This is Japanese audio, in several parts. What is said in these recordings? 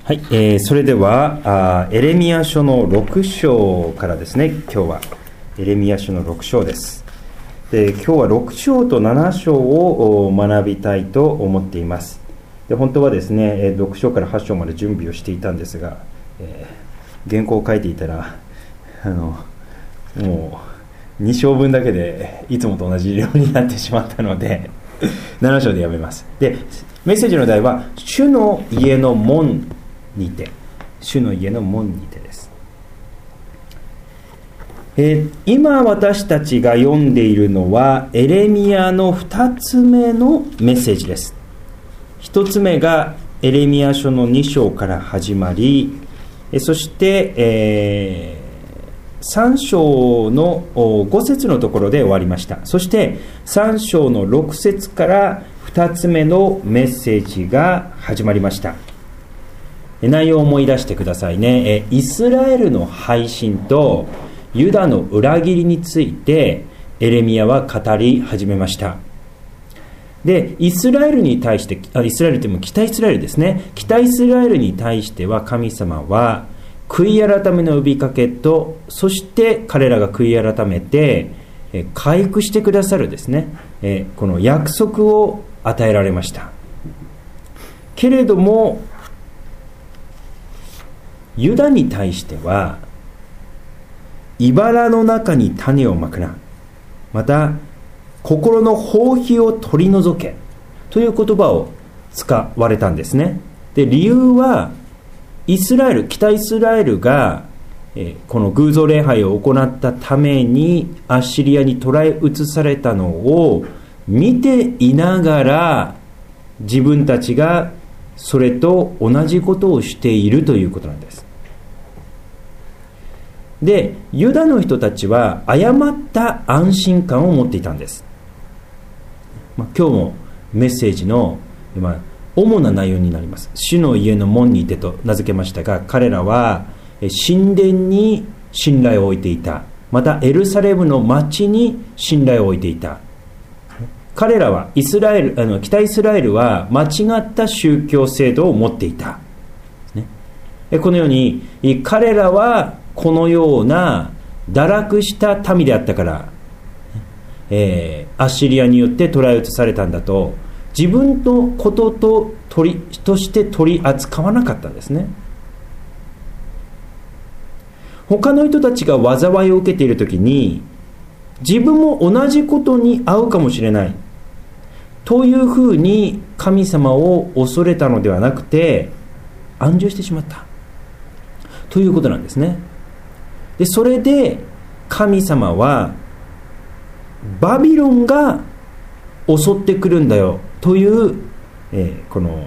はい、それではエレミヤ書の6章からですね。今日はエレミヤ書の6章です。で、今日は6章と7章を学びたいと思っています。で、本当はですね6章から8章まで準備をしていたんですが、原稿を書いていたらもう2章分だけでいつもと同じ量になってしまったので7章でやめます。で、メッセージの題は主の家の門にて、主の家の門にてです。今私たちが読んでいるのはエレミヤの2つ目のメッセージです。1つ目がエレミヤ書の2章から始まり、そして、3章の5節のところで終わりました。そして3章の6節から2つ目のメッセージが始まりました。内容を思い出してくださいね。イスラエルの背信とユダの裏切りについてエレミヤは語り始めました。で、イスラエルに対して、イスラエルというのも北イスラエルですね。北イスラエルに対しては神様は悔い改めの呼びかけと、そして彼らが悔い改めて回復してくださるですね、この約束を与えられました。けれどもユダに対しては、茨の中に種をまくな、また心の放棄を取り除けという言葉を使われたんですね。で、理由はイスラエル、北イスラエルがこの偶像礼拝を行ったためにアッシリアに捕らえ移されたのを見ていながら、自分たちがそれと同じことをしているということなんです。で、ユダの人たちは誤った安心感を持っていたんです。今日もメッセージの主な内容になります。主の家の門にてと名付けましたが、彼らは神殿に信頼を置いていた。またエルサレムの町に信頼を置いていた。彼らは北イスラエルは間違った宗教制度を持っていた。このように彼らはこのような堕落した民であったから、アッシリアによって捕らえ移されたんだと、自分のこととして取り扱わなかったんですね。他の人たちが災いを受けているときに、自分も同じことに遭うかもしれないというふうに神様を恐れたのではなくて、安住してしまったということなんですね。で、それで神様はバビロンが襲ってくるんだよという、この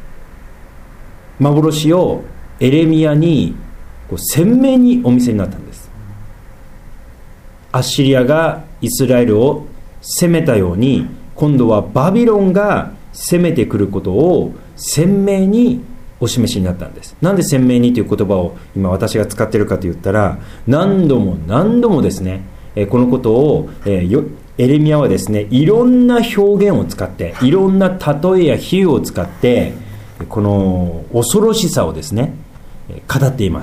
幻をエレミヤに鮮明にお見せになったんです。アッシリアがイスラエルを攻めたように、今度はバビロンが攻めてくることを鮮明にお示しになったんです。なんで鮮明にという言葉を今私が使っているかと言ったら、何度もですね、このことをエレミヤはですね、いろんな表現を使って、いろんな例えや比喩を使って、この恐ろしさをですね、語っています。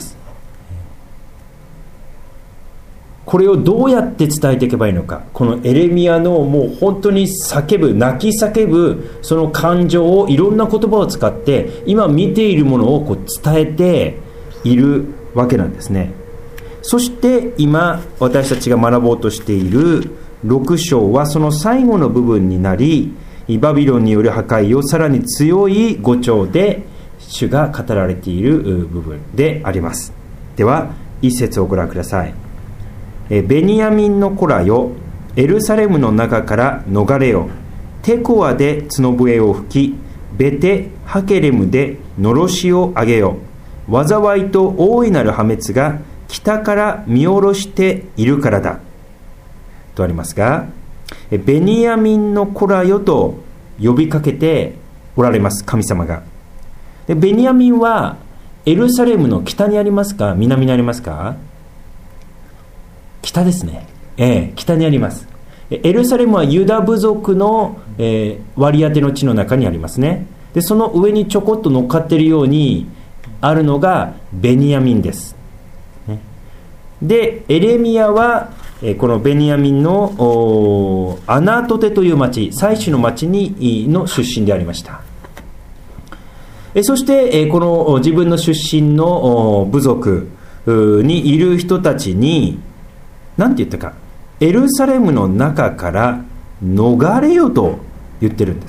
これをどうやって伝えていけばいいのか、このエレミヤのもう本当に泣き叫ぶその感情をいろんな言葉を使って今見ているものを伝えているわけなんですね。そして今私たちが学ぼうとしている6章はその最後の部分になり、バビロンによる破壊をさらに強い語調で主が語られている部分であります。では一節をご覧ください。ベニヤミンの子らよ、エルサレムの中から逃れよ。テコアで角笛を吹き、ベテハケレムでのろしを上げよ。災いと大いなる破滅が北から見下ろしているからだとありますが、ベニヤミンの子らよと呼びかけておられます、神様が。で、ベニヤミンはエルサレムの北にありますか、南にありますか？北ですね。北にあります。エルサレムはユダ部族の、割り当ての地の中にありますね。で、その上にちょこっと乗っかっているようにあるのがベニヤミンです。でエレミヤはこのベニヤミンのアナトテという町、祭司の町の出身でありました。そしてこの自分の出身の部族にいる人たちに何て言ったか、エルサレムの中から逃れよと言ってるんです。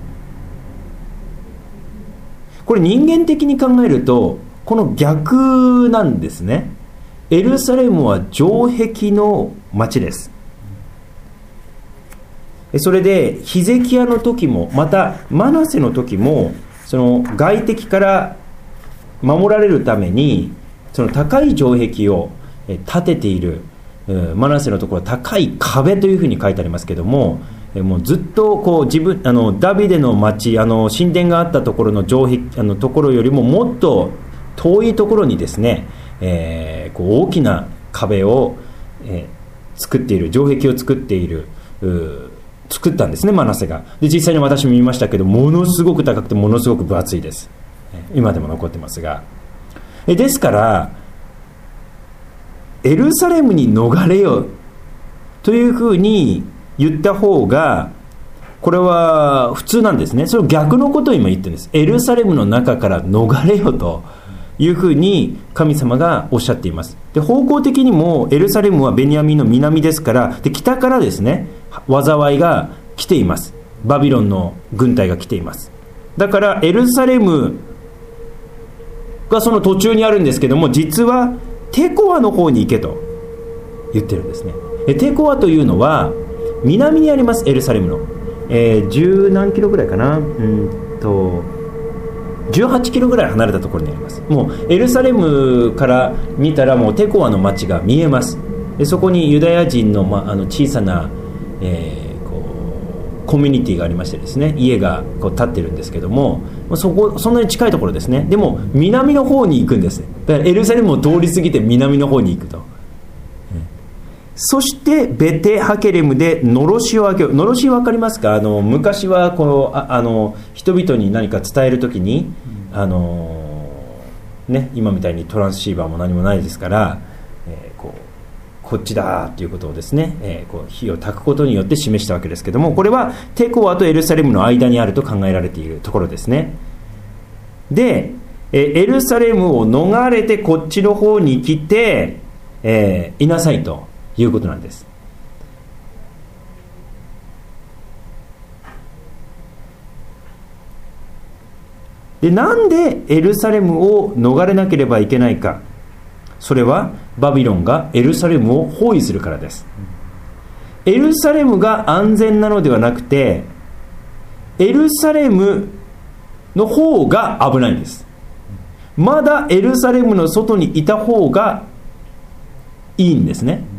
これ人間的に考えるとこの逆なんですね。エルサレムは城壁の町です。それでヒゼキヤの時もまたマナセの時もその外敵から守られるためにその高い城壁を建てている、マナセのところは高い壁というふうに書いてありますけども、もうずっとこうダビデの町、神殿があったところの城壁ところよりももっと遠いところにですね、こう大きな壁を、作っている、城壁を作っている、作ったんですね、マナセが。で実際に私も見ましたけど、ものすごく高くてものすごく分厚いです。今でも残ってますが、ですからエルサレムに逃れよというふうに言った方がこれは普通なんですね。それを逆のことを今言ってるんです。エルサレムの中から逃れよというふうに神様がおっしゃっています。で方向的にもエルサレムはベニヤミンの南ですから、で北からですね災いが来ています。バビロンの軍隊が来ています。だからエルサレムがその途中にあるんですけども、実はテコアの方に行けと言ってるんですね。テコアというのは南にあります。エルサレムの、10何キロぐらいかな、18キロぐらい離れたところにあります。もうエルサレムから見たらもうテコアの町が見えます。でそこにユダヤ人の、小さな、コミュニティがありましてですね、家がこう建ってるんですけども、そんなに近いところですね。でも南の方に行くんです。だからエルサレムを通り過ぎて南の方に行くと。そしてベテハケレムでのろしを上げよう。のろし分かりますか？昔はこの人々に何か伝えるときに、今みたいにトランシーバーも何もないですから、こっちだということをですね、火を焚くことによって示したわけですけども、これはテコアとエルサレムの間にあると考えられているところですね。でエルサレムを逃れてこっちの方に来て、いなさいということなんです。でなんでエルサレムを逃れなければいけないか。それはバビロンがエルサレムを包囲するからです。エルサレムが安全なのではなくて、エルサレムの方が危ないんです。まだエルサレムの外にいた方がいいんですね。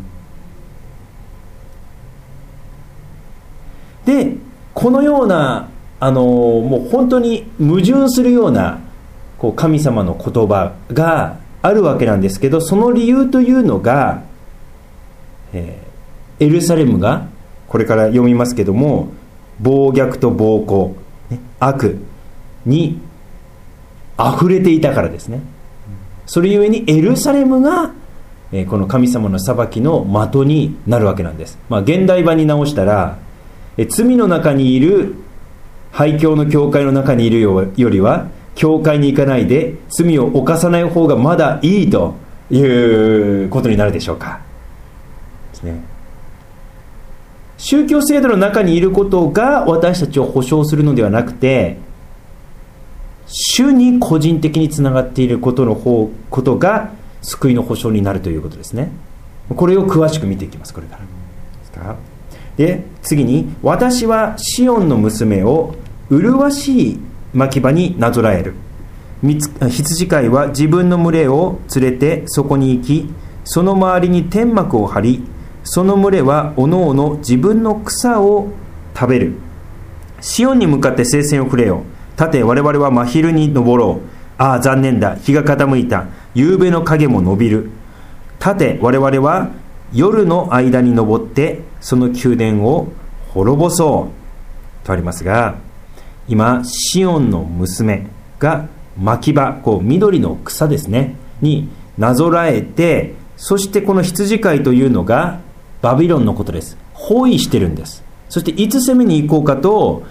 でこのようなもう本当に矛盾するような神様の言葉があるわけなんですけど、その理由というのが、エルサレムがこれから読みますけども、暴虐と暴行、悪に溢れていたからですね。それゆえにエルサレムがこの神様の裁きの的になるわけなんです。現代版に直したら、罪の中にいる廃墟の教会の中にいるよりは教会に行かないで罪を犯さない方がまだいいということになるでしょうかですね。宗教制度の中にいることが私たちを保証するのではなくて、主に個人的につながっていることが救いの保証になるということですね。これを詳しく見ていきます。これからで次に、私はシオンの娘を麗しい牧場になぞらえる。羊飼いは自分の群れを連れてそこに行き、その周りに天幕を張り、その群れはおのおの自分の草を食べる。シオンに向かって聖戦を振れよ。立て、我々は真昼に登ろう。ああ残念だ、日が傾いた。夕べの影も伸びる。立て、我々は夜の間に登ってその宮殿を滅ぼそうとありますが、今シオンの娘が牧場、緑の草ですねになぞらえて、そしてこの羊飼いというのがバビロンのことです。包囲してるんです。そしていつ攻めに行こうかと、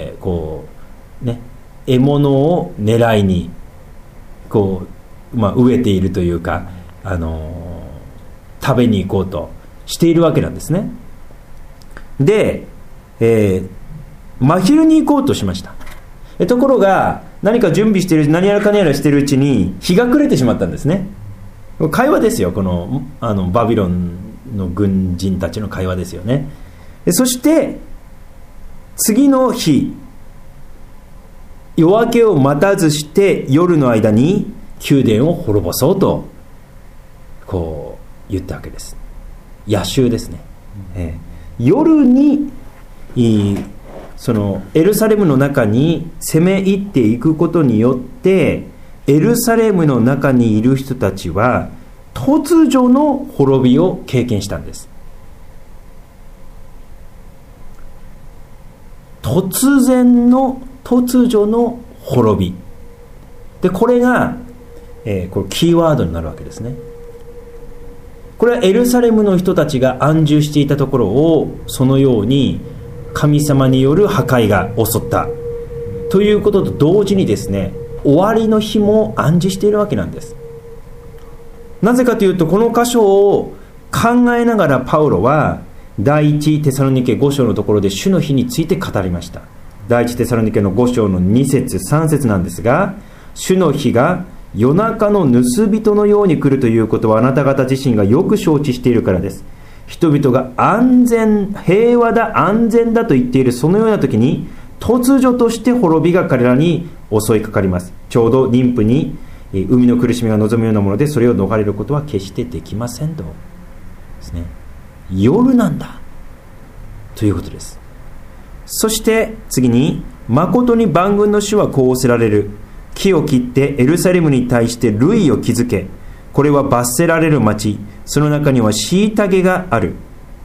獲物を狙いに飢えているというか、食べに行こうとしているわけなんですね。で、真昼に行こうとしました。ところが何か準備している、何やらか何やらしているうちに日が暮れてしまったんですね。会話ですよ、このバビロンの軍人たちの会話ですよね。そして次の日、夜明けを待たずして夜の間に宮殿を滅ぼそうと言ったわけです。夜襲ですね。夜にそのエルサレムの中に攻め入っていくことによって、エルサレムの中にいる人たちは突如の滅びを経験したんです。突如の滅びで、これが、これキーワードになるわけですね。これはエルサレムの人たちが安住していたところを、そのように神様による破壊が襲ったということと同時にですね、終わりの日も暗示しているわけなんです。なぜかというと、この箇所を考えながらパウロは第一テサロニケ5章のところで主の日について語りました。第一テサロニケの5章の2節3節なんですが、主の日が夜中の盗人のように来るということは、あなた方自身がよく承知しているからです。人々が平和だ安全だと言っているそのような時に、突如として滅びが彼らに襲いかかります。ちょうど妊婦に海の苦しみが望むようなもので、それを逃れることは決してできませんとですね。夜なんだということです。そして次に、誠に万軍の主はこう仰せられる。木を切ってエルサレムに対して塁を築け。これは罰せられる町、その中には虐げがある。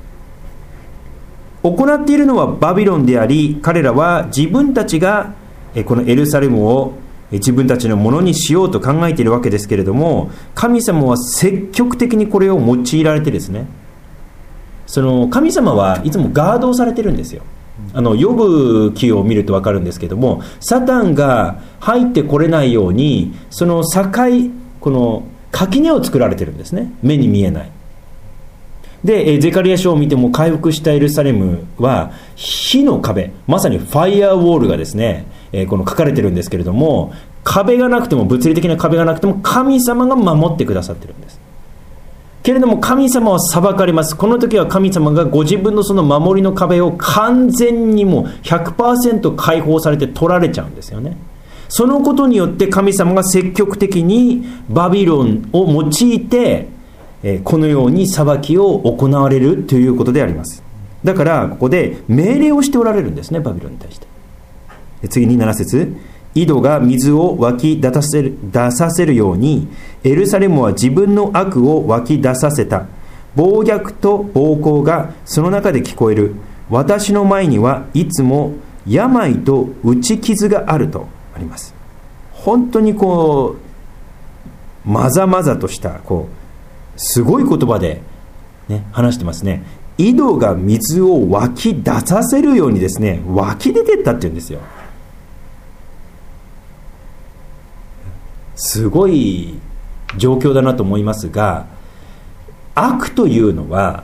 行っているのはバビロンであり、彼らは自分たちがこのエルサレムを自分たちのものにしようと考えているわけですけれども、神様は積極的にこれを用いられてですね、その神様はいつもガードをされてるんですよ。ヨブ記を見ると分かるんですけども、サタンが入ってこれないように、そのこの垣根を作られてるんですね。目に見えない。で、ゼカリヤ書を見ても、回復したエルサレムは火の壁、まさにファイアーウォールがですね、この書かれてるんですけれども、壁がなくても、物理的な壁がなくても神様が守ってくださってるんです。けれども神様は裁かれます。この時は神様がご自分のその守りの壁を完全にも 100% 解放されて取られちゃうんですよね。そのことによって神様が積極的にバビロンを用いて、このように裁きを行われるということであります。だからここで命令をしておられるんですね、バビロンに対して。次に7節、井戸が水を湧き出させるように、エルサレムは自分の悪を湧き出させた。暴虐と暴行がその中で聞こえる。私の前にはいつも病と打ち傷があるとあります。本当にまざまざとしたすごい言葉で、話してますね。井戸が水を湧き出させるようにですね、湧き出てったって言うんですよ。すごい状況だなと思いますが、悪というのは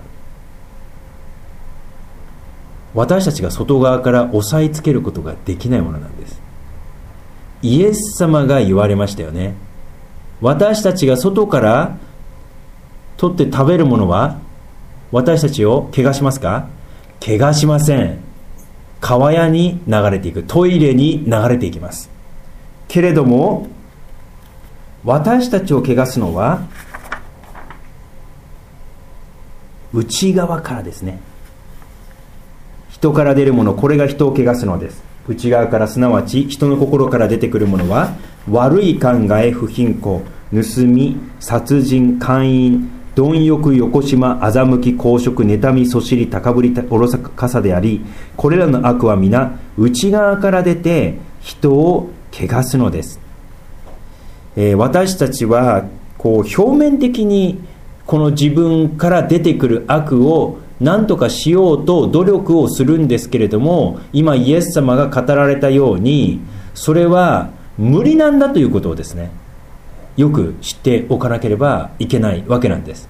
私たちが外側から押さえつけることができないものなんです。イエス様が言われましたよね。私たちが外から取って食べるものは私たちを汚しますか？汚しません。川屋に流れていく、トイレに流れていきます。けれども私たちを汚すのは内側からですね。人から出るもの、これが人を汚すのです。内側から、すなわち人の心から出てくるものは、悪い考え、不貧困、盗み、殺人、姦淫、貪欲、横島、欺き、公職、妬み、そしり、高ぶり、愚かさであり、これらの悪は皆内側から出て人を汚すのです。 私たちはこう表面的にこの自分から出てくる悪を何とかしようと努力をするんですけれども、今イエス様が語られたようにそれは無理なんだということをですね、よく知っておかなければいけないわけなんです。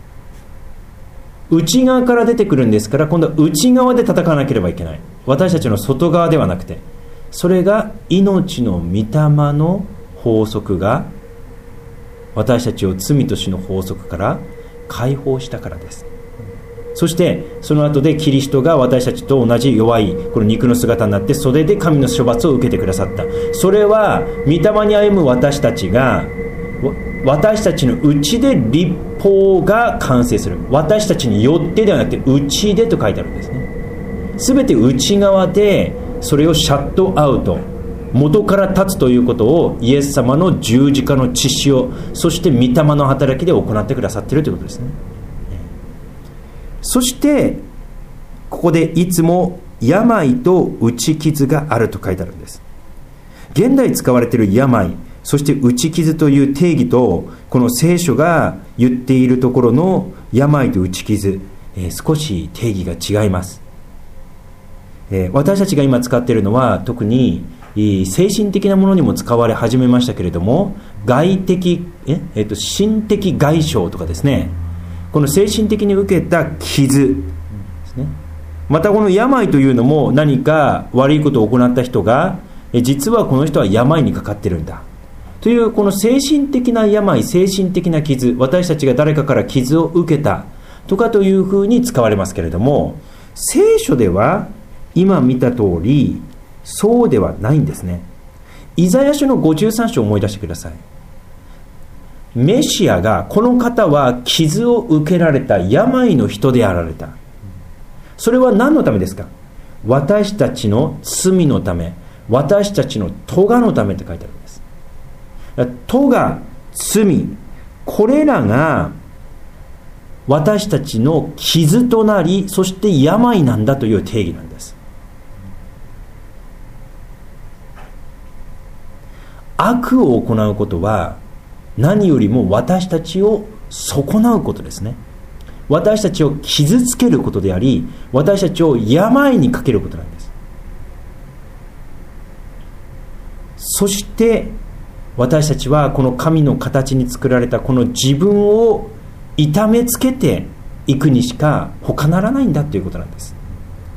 内側から出てくるんですから、今度は内側で戦わなければいけない。私たちの外側ではなくて、それが命の御霊の法則が私たちを罪と死の法則から解放したからです。そしてその後でキリストが私たちと同じ弱いこの肉の姿になって、それで神の処罰を受けてくださった。それは御霊に歩む私たちが、私たちのうちで律法が完成する。私たちによってではなくてうちでと書いてあるんですね。すべて内側でそれをシャットアウト、元から立つということをイエス様の十字架の血潮、そして御霊の働きで行ってくださっているということですね。そしてここでいつも病と打ち傷があると書いてあるんです。現代使われている病、そして打ち傷という定義とこの聖書が言っているところの病と打ち傷、少し定義が違います。私たちが今使っているのは特に精神的なものにも使われ始めましたけれども、外的、心的外傷とかですね、この精神的に受けた傷ですね。またこの病というのも何か悪いことを行った人が実はこの人は病にかかってるんだという、この精神的な病、精神的な傷、私たちが誰かから傷を受けたとかというふうに使われますけれども、聖書では今見た通りそうではないんですね。イザヤ書の53章を思い出してください。メシアが、この方は傷を受けられた病の人であられた。それは何のためですか？私たちの罪のため、私たちの咎のためって書いてあるんです。咎、罪、これらが私たちの傷となり、そして病なんだという定義なんです。悪を行うことは何よりも私たちを損なうことですね。私たちを傷つけることであり、私たちを病にかけることなんです。そして私たちはこの神の形に作られたこの自分を痛めつけていくにしか他ならないんだということなんです。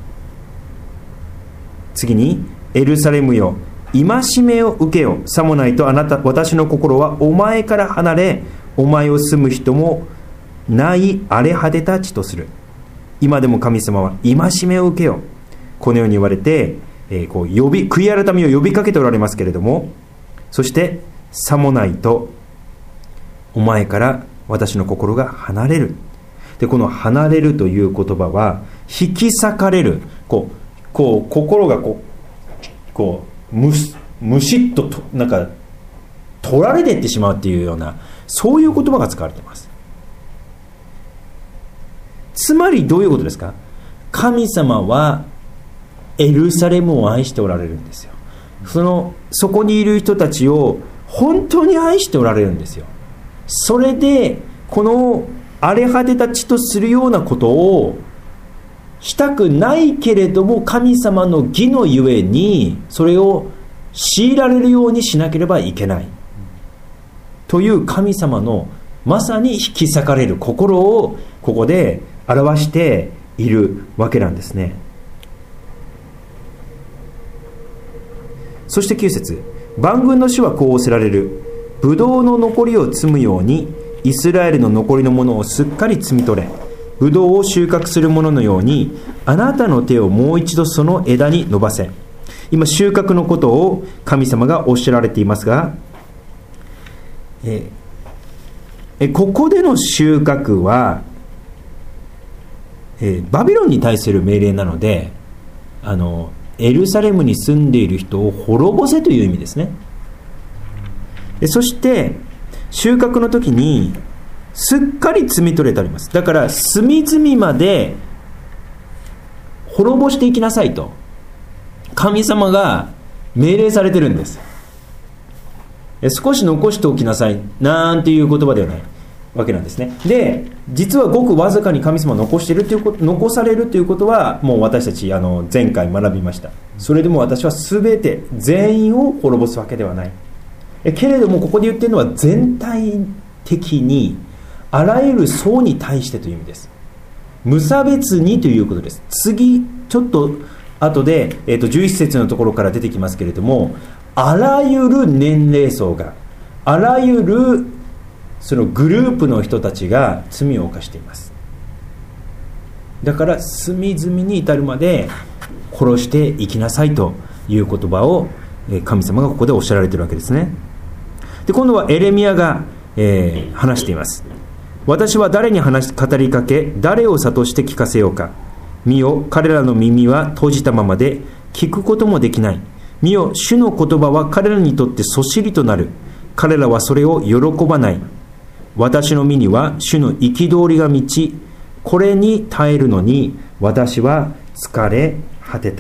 次に、エルサレムよ、戒めを受けよ、さもないと私の心はお前から離れ、お前を住む人もない荒れ果てた地とする。今でも神様は戒めを受けよ、このように言われて、悔い改めを呼びかけておられますけれども、そしてさもないとお前から私の心が離れる。で、この離れるという言葉は引き裂かれる、心がむしっとなんか取られていってしまうっていうような、そういう言葉が使われています。つまりどういうことですか？神様はエルサレムを愛しておられるんですよ。そこにいる人たちを本当に愛しておられるんですよ。それでこの荒れ果てた地とするようなことをしたくないけれども、神様の義のゆえにそれを強いられるようにしなければいけないという神様のまさに引き裂かれる心をここで表しているわけなんですね。そして9節、万軍の主はこう仰せられる。ブドウの残りを摘むようにイスラエルの残りのものをすっかり摘み取れ。ブドウを収穫するもののようにあなたの手をもう一度その枝に伸ばせ。今収穫のことを神様がおっしゃられていますが、ここでの収穫は、バビロンに対する命令なので、エルサレムに住んでいる人を滅ぼせという意味ですね。そして収穫の時にすっかり摘み取れてあります。だから隅々まで滅ぼしていきなさいと神様が命令されてるんです。 少し残しておきなさいなんていう言葉ではないわけなんですね。で、実はごくわずかに神様を残しているということ、残されるということはもう私たち前回学びました。それでも私は全て全員を滅ぼすわけではない。けれどもここで言っているのは全体的にあらゆる層に対してという意味です。無差別にということです。次ちょっと後で、11節のところから出てきますけれども、あらゆる年齢層が、あらゆるそのグループの人たちが罪を犯しています。だから隅々に至るまで殺していきなさいという言葉を神様がここでおっしゃられているわけですね。で、今度はエレミヤが、話しています。私は誰に語りかけ、誰を諭して聞かせようか。見よ、彼らの耳は閉じたままで聞くこともできない。見よ、主の言葉は彼らにとってそしりとなる。彼らはそれを喜ばない。私の身には主の憤りが満ち、これに耐えるのに私は疲れ果てた。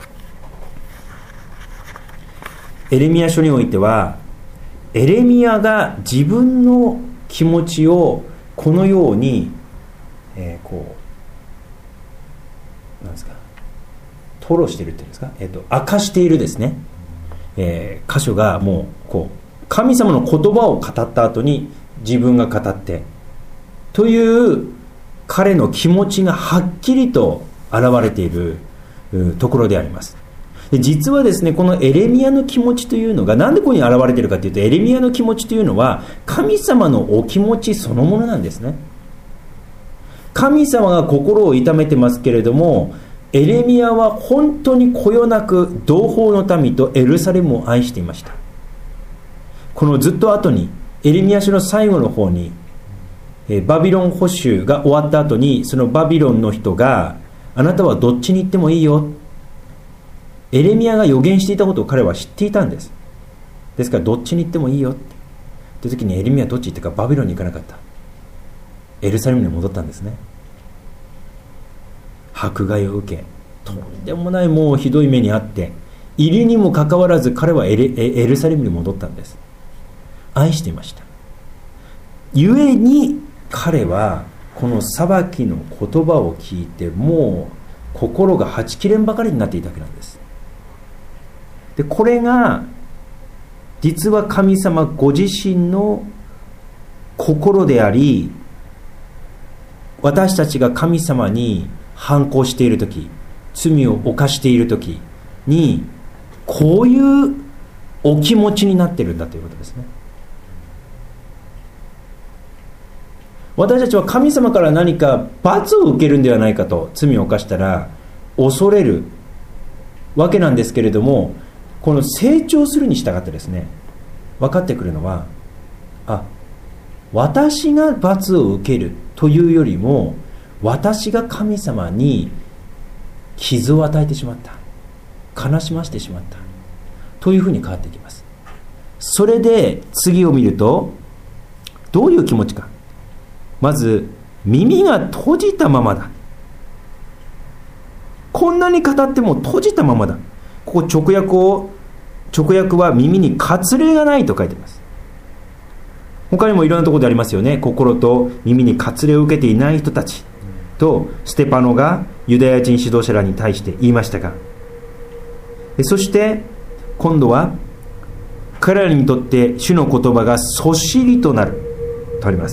エレミヤ書においては、エレミヤが自分の気持ちをこのように、なんですか、吐露しているっていうんですか、明かしているですね、箇所がもう神様の言葉を語った後に自分が語ってという彼の気持ちがはっきりと現れているところであります。で、実はですね、このエレミヤの気持ちというのがなんでここに現れているかというと、エレミヤの気持ちというのは神様のお気持ちそのものなんですね。神様が心を痛めてますけれども、エレミヤは本当にこよなく同胞の民とエルサレムを愛していました。このずっと後にエレミヤ書の最後の方にバビロン捕囚が終わった後に、そのバビロンの人が、あなたはどっちに行ってもいいよ、エレミヤが予言していたことを彼は知っていたんです。ですからどっちに行ってもいいよって時にエレミヤはどっち行ったか、バビロンに行かなかった。エルサレムに戻ったんですね。迫害を受け、とんでもないもうひどい目にあって、入りにもかかわらず彼はエルサレムに戻ったんです。愛していました。ゆえに彼はこの裁きの言葉を聞いて、もう心がはち切れんばかりになっていたわけなんです。で、これが実は神様ご自身の心であり、私たちが神様に反抗しているとき、罪を犯しているときにこういうお気持ちになっているんだということですね。私たちは神様から何か罰を受けるんではないかと、罪を犯したら恐れるわけなんですけれども、この成長するに従ってですね、分かってくるのは、私が罰を受けるというよりも、私が神様に傷を与えてしまった、悲しませてしまったというふうに変わってきます。それで次を見ると、どういう気持ちか。まず、耳が閉じたままだ。こんなに語っても閉じたままだ。ここ直訳は耳に割礼がないと書いています。他にもいろんなところでありますよね。心と耳に割礼を受けていない人たちとステパノがユダヤ人指導者らに対して言いましたが、そして今度は彼らにとって主の言葉がそしりとなるとあります。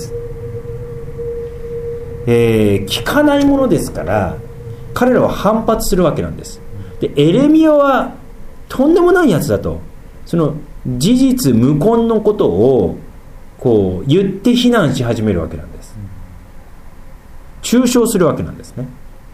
聞かないものですから彼らは反発するわけなんです。で、エレミヤはとんでもないやつだと、その事実無根のことを言って非難し始めるわけなんです。中傷するわけなんですね。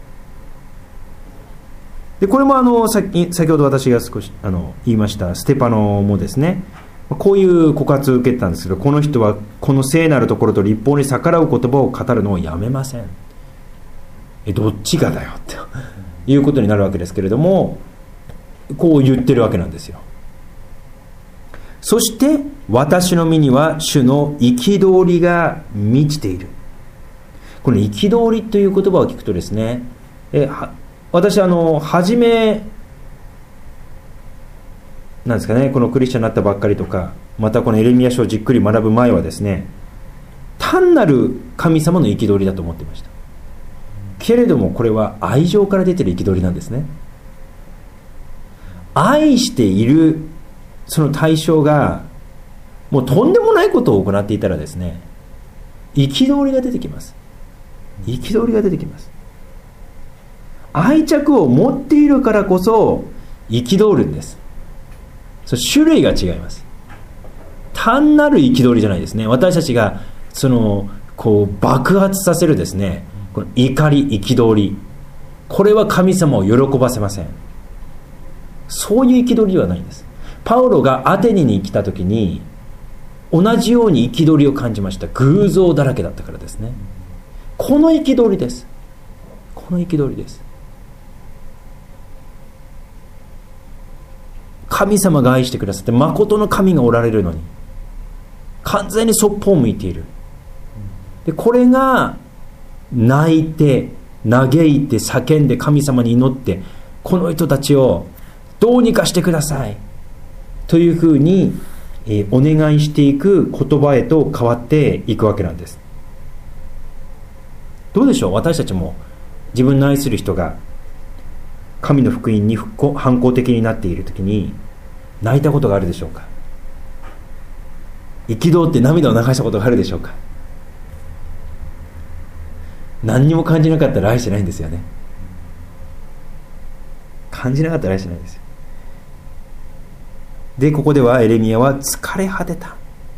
で、これも先ほど私が少し言いましたステパノもですね、こういう告発を受けてたんですけど、この人はこの聖なるところと律法に逆らう言葉を語るのをやめません。どっちがだよっていうことになるわけですけれども、こう言ってるわけなんですよ。そして私の身には主の憤りが満ちている。この憤りという言葉を聞くとですね、私初めなんですかね、このクリスチャンになったばっかりとか、またこのエレミヤ書をじっくり学ぶ前はですね、単なる神様の憤りだと思っていました。けれどもこれは愛情から出ている憤りなんですね。愛しているその対象がもうとんでもないことを行っていたらですね、憤りが出てきます。憤りが出てきます。愛着を持っているからこそ憤るんです。その種類が違います。単なる憤りじゃないですね。私たちがこう爆発させるですね、この怒り、憤り、これは神様を喜ばせません。そういう憤りではないんです。パウロがアテネに来た時に同じように憤りを感じました。偶像だらけだったからですね。この憤りです。この憤りです。神様が愛してくださって誠の神がおられるのに完全にそっぽを向いている。でこれが泣いて嘆いて叫んで神様に祈って、この人たちをどうにかしてくださいというふうにお願いしていく言葉へと変わっていくわけなんです。どうでしょう、私たちも自分の愛する人が神の福音に反抗的になっているときに泣いたことがあるでしょうか。憤って涙を流したことがあるでしょうか。何にも感じなかったら愛してないんですよね。感じなかったら愛してないんですよ。でここではエレミヤは疲れ果てた、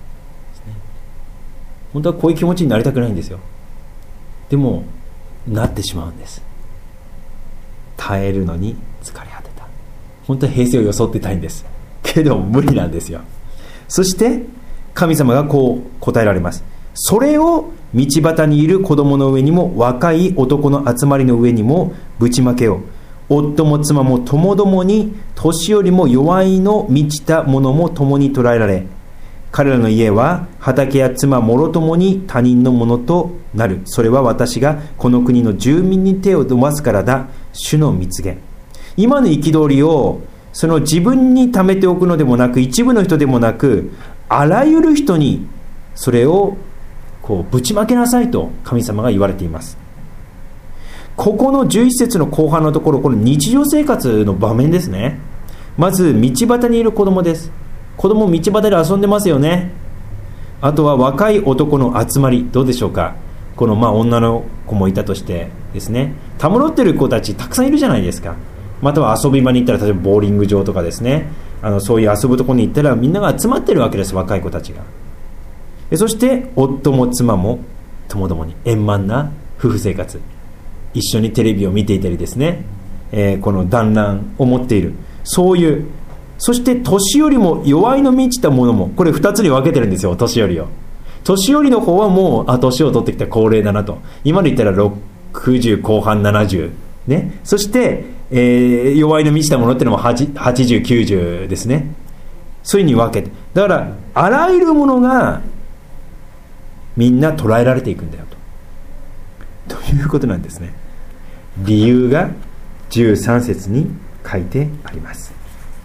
本当はこういう気持ちになりたくないんですよ。でもなってしまうんです。耐えるのに疲れ果てた。本当は平静を装ってたいんですけど無理なんですよ。そして神様がこう答えられます。それを道端にいる子供の上にも若い男の集まりの上にもぶちまけよう。夫も妻もともどもに年寄りも弱いの満ちた者も共に捕らえられ、彼らの家は畑や妻もろともに他人のものとなる。それは私がこの国の住民に手を伸ばすからだ。主の蜜源。今の憤りをその自分に貯めておくのでもなく、一部の人でもなく、あらゆる人にそれをこうぶちまけなさいと神様が言われています。ここの11節の後半のところ、この日常生活の場面ですね。まず道端にいる子供です。子供道端で遊んでますよね。あとは若い男の集まり、どうでしょうか。この女の子もいたとしてですね、たむろってる子たちたくさんいるじゃないですか。または遊び場に行ったら、例えばボーリング場とかですね、そういう遊ぶところに行ったらみんなが集まってるわけです、若い子たちが。そして夫も妻もともどもに円満な夫婦生活、一緒にテレビを見ていたりですね、この団らんを持っている、そういう。そして年寄りも弱いの満ちたものも、これ2つに分けてるんですよ。年寄りを、年寄りの方はもう年を取ってきた高齢だなと、今で言ったら60後半70ね。そして、弱いの満ちたものっていうのも80、90ですね。そういうふうに分けて、だからあらゆるものがみんな捉えられていくんだよということなんですね。理由が13節に書いてあります。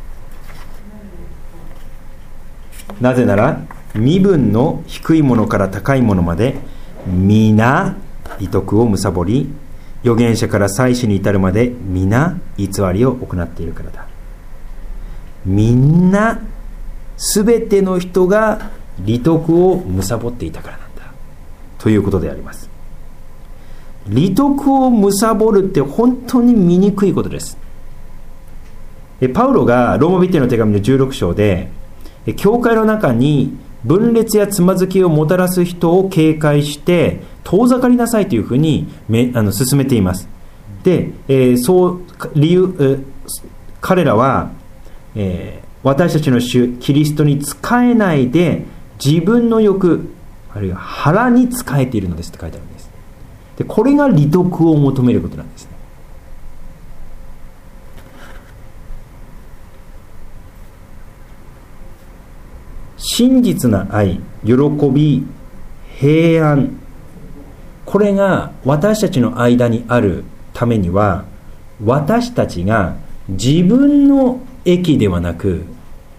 なぜなら身分の低いものから高いものまで皆遺徳を貪り、預言者から祭司に至るまで皆偽りを行っているからだ。みんなすべての人が利得を貪っていたからなんだということであります。利得を貪るって本当に醜いことです。パウロがローマ人への手紙の16章で、教会の中に分裂やつまずきをもたらす人を警戒して遠ざかりなさいというふうに進めています。で、そう理由、彼らは、私たちの主キリストに仕えないで自分の欲あるいは腹に仕えているのですって書いてあるんです。でこれが利得を求めることなんですね。真実な愛、喜び、平安、これが私たちの間にあるためには、私たちが自分の益ではなく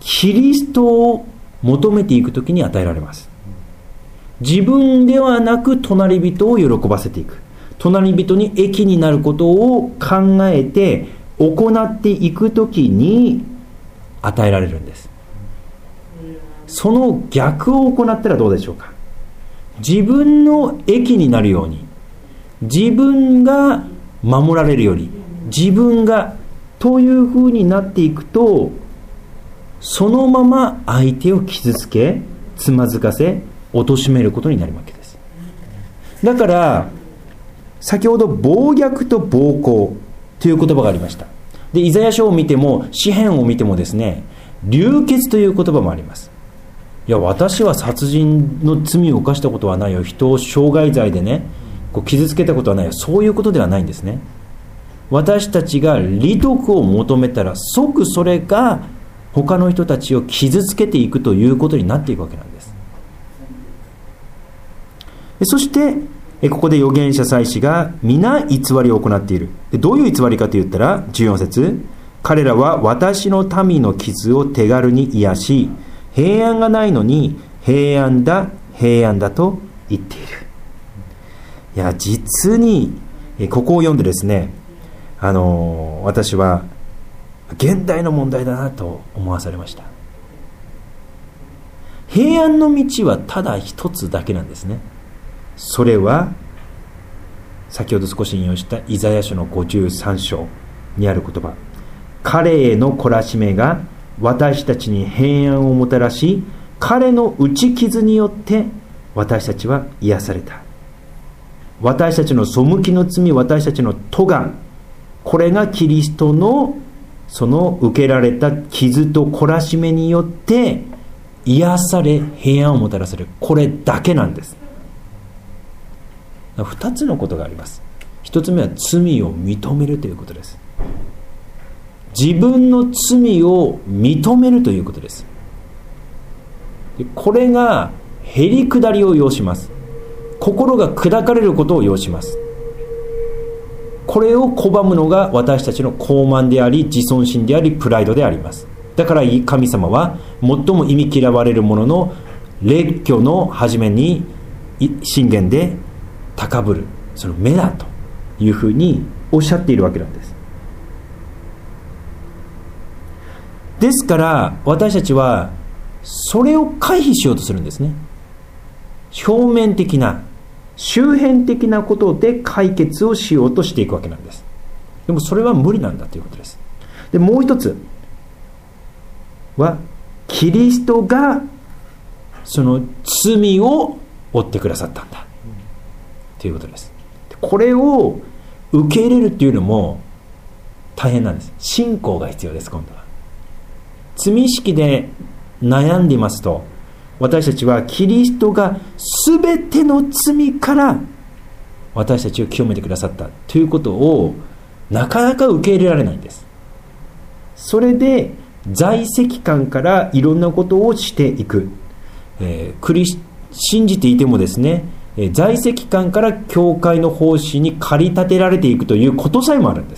キリストを求めていくときに与えられます。自分ではなく隣人を喜ばせていく、隣人に益になることを考えて行っていくときに与えられるんです。その逆を行ったらどうでしょうか。自分の益になるように、自分が守られるより、自分がというふうになっていくと、そのまま相手を傷つけ、つまずかせ、貶めることになるわけです。だから先ほど暴虐と暴行という言葉がありました。で、イザヤ書を見ても詩篇を見てもですね、流血という言葉もあります。いや、私は殺人の罪を犯したことはないよ、人を傷害罪でねこう傷つけたことはないよ、そういうことではないんですね。私たちが利得を求めたら即それが他の人たちを傷つけていくということになっていくわけなんです。そしてここで預言者祭司が皆偽りを行っている。どういう偽りかと言ったら14節、彼らは私の民の傷を手軽に癒し、平安がないのに平安だ平安だと言っている。いや、実にここを読んでですね、私は現代の問題だなと思わされました。平安の道はただ一つだけなんですね。それは先ほど少し引用したイザヤ書の53章にある言葉、彼への懲らしめが私たちに平安をもたらし、彼の打ち傷によって私たちは癒された。私たちの背きの罪、私たちの咎、これがキリストのその受けられた傷と懲らしめによって癒され、平安をもたらされる。これだけなんです。2つのことがあります。1つ目は罪を認めるということです。自分の罪を認めるということです。これがへりくだりを要します。心が砕かれることを要します。これを拒むのが私たちの傲慢であり、自尊心であり、プライドであります。だから神様は最も忌み嫌われるものの列挙の初めに箴言で高ぶる、その目だというふうにおっしゃっているわけなんです。ですから私たちはそれを回避しようとするんですね。表面的な周辺的なことで解決をしようとしていくわけなんです。でもそれは無理なんだということです。で、もう一つはキリストがその罪を負ってくださったんだということです。これを受け入れるっていうのも大変なんです。信仰が必要です。今度は罪意識で悩んでいますと、私たちはキリストが全ての罪から私たちを清めてくださったということをなかなか受け入れられないんです。それで在籍感からいろんなことをしていく、信じていてもですね、在籍感から教会の奉仕に駆り立てられていくということさえもあるんです。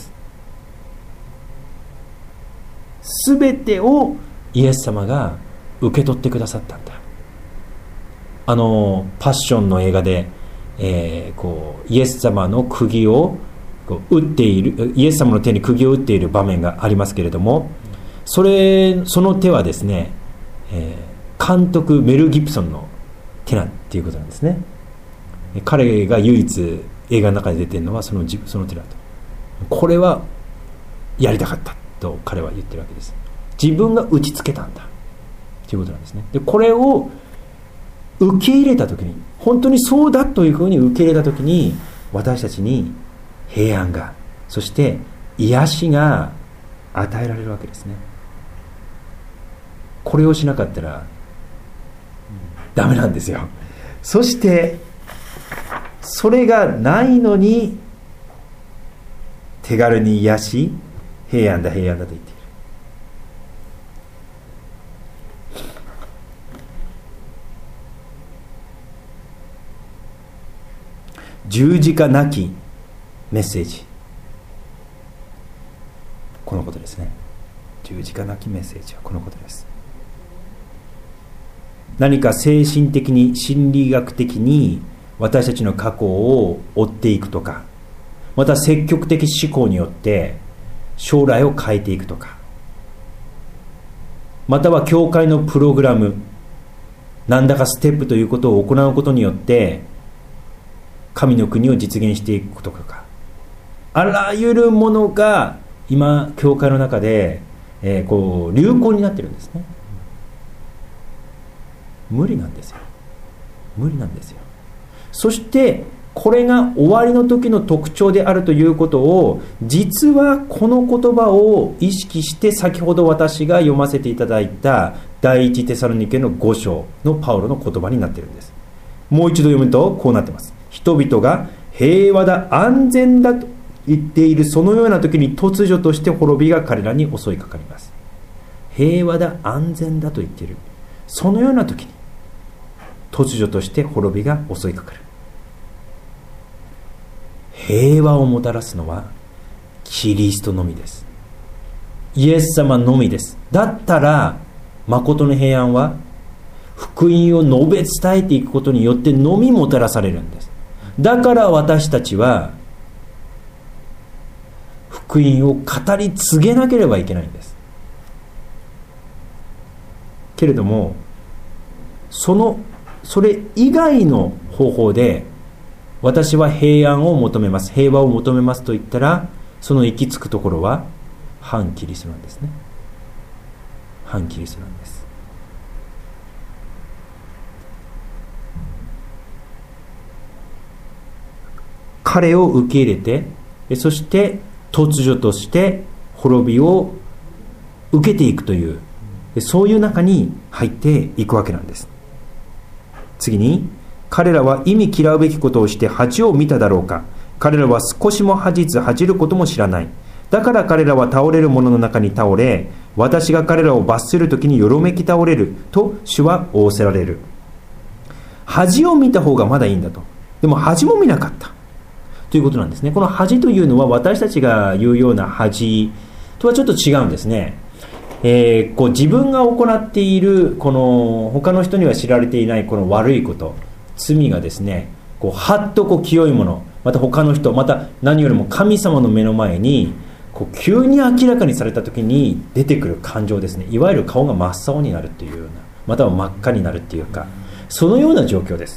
すべてをイエス様が受け取ってくださったんだ。パッションの映画で、イエス様の釘を打っている、イエス様の手に釘を打っている場面がありますけれども、その手はですね、監督メル・ギブソンの手なんていうことなんですね。彼が唯一映画の中で出ているのはその手だと。これはやりたかったと彼は言ってるわけです。自分が打ちつけたんだということなんですね。で、これを受け入れたときに、本当にそうだというふうに受け入れたときに、私たちに平安が、そして癒しが与えられるわけですね。これをしなかったらダメなんですよ。そしてそれがないのに手軽に癒し、平安だ平安だと言っている。十字架なきメッセージ、このことですね。十字架なきメッセージはこのことです。 何か精神的に心理学的に私たちの過去を追っていくとか、また積極的思考によって将来を変えていくとか、または教会のプログラム、何らかステップということを行うことによって神の国を実現していくこととか、あらゆるものが今教会の中で、流行になってるんですね。無理なんですよ。無理なんですよ。そしてこれが終わりの時の特徴であるということを、実はこの言葉を意識して先ほど私が読ませていただいた第一テサロニケの5章のパウロの言葉になっているんです。もう一度読むとこうなってます。人々が平和だ安全だと言っているそのような時に突如として滅びが彼らに襲いかかります。平和だ安全だと言っているそのような時に突如として滅びが襲いかかる。平和をもたらすのはキリストのみです。イエス様のみです。だったら誠の平安は福音を述べ伝えていくことによってのみもたらされるんです。だから私たちは福音を語り継げなければいけないんです。けれどもそれ以外の方法で私は平安を求めます、平和を求めますと言ったら、その行き着くところは反キリストなんですね。反キリストなんです。彼を受け入れて、そして突如として滅びを受けていくという、そういう中に入っていくわけなんです。次に、彼らは意味嫌うべきことをして恥を見ただろうか。彼らは少しも恥じることも知らない。だから彼らは倒れる者の中に倒れ、私が彼らを罰するときによろめき倒れると主は仰せられる。恥を見た方がまだいいんだと。でも恥も見なかったということなんですね。この恥というのは私たちが言うような恥とはちょっと違うんですね。自分が行っているこの他の人には知られていないこの悪いこと、罪がですね、はっと清いもの、また他の人、また何よりも神様の目の前に急に明らかにされた時に出てくる感情ですね。いわゆる顔が真っ青になるというような、または真っ赤になるっていうか、そのような状況です。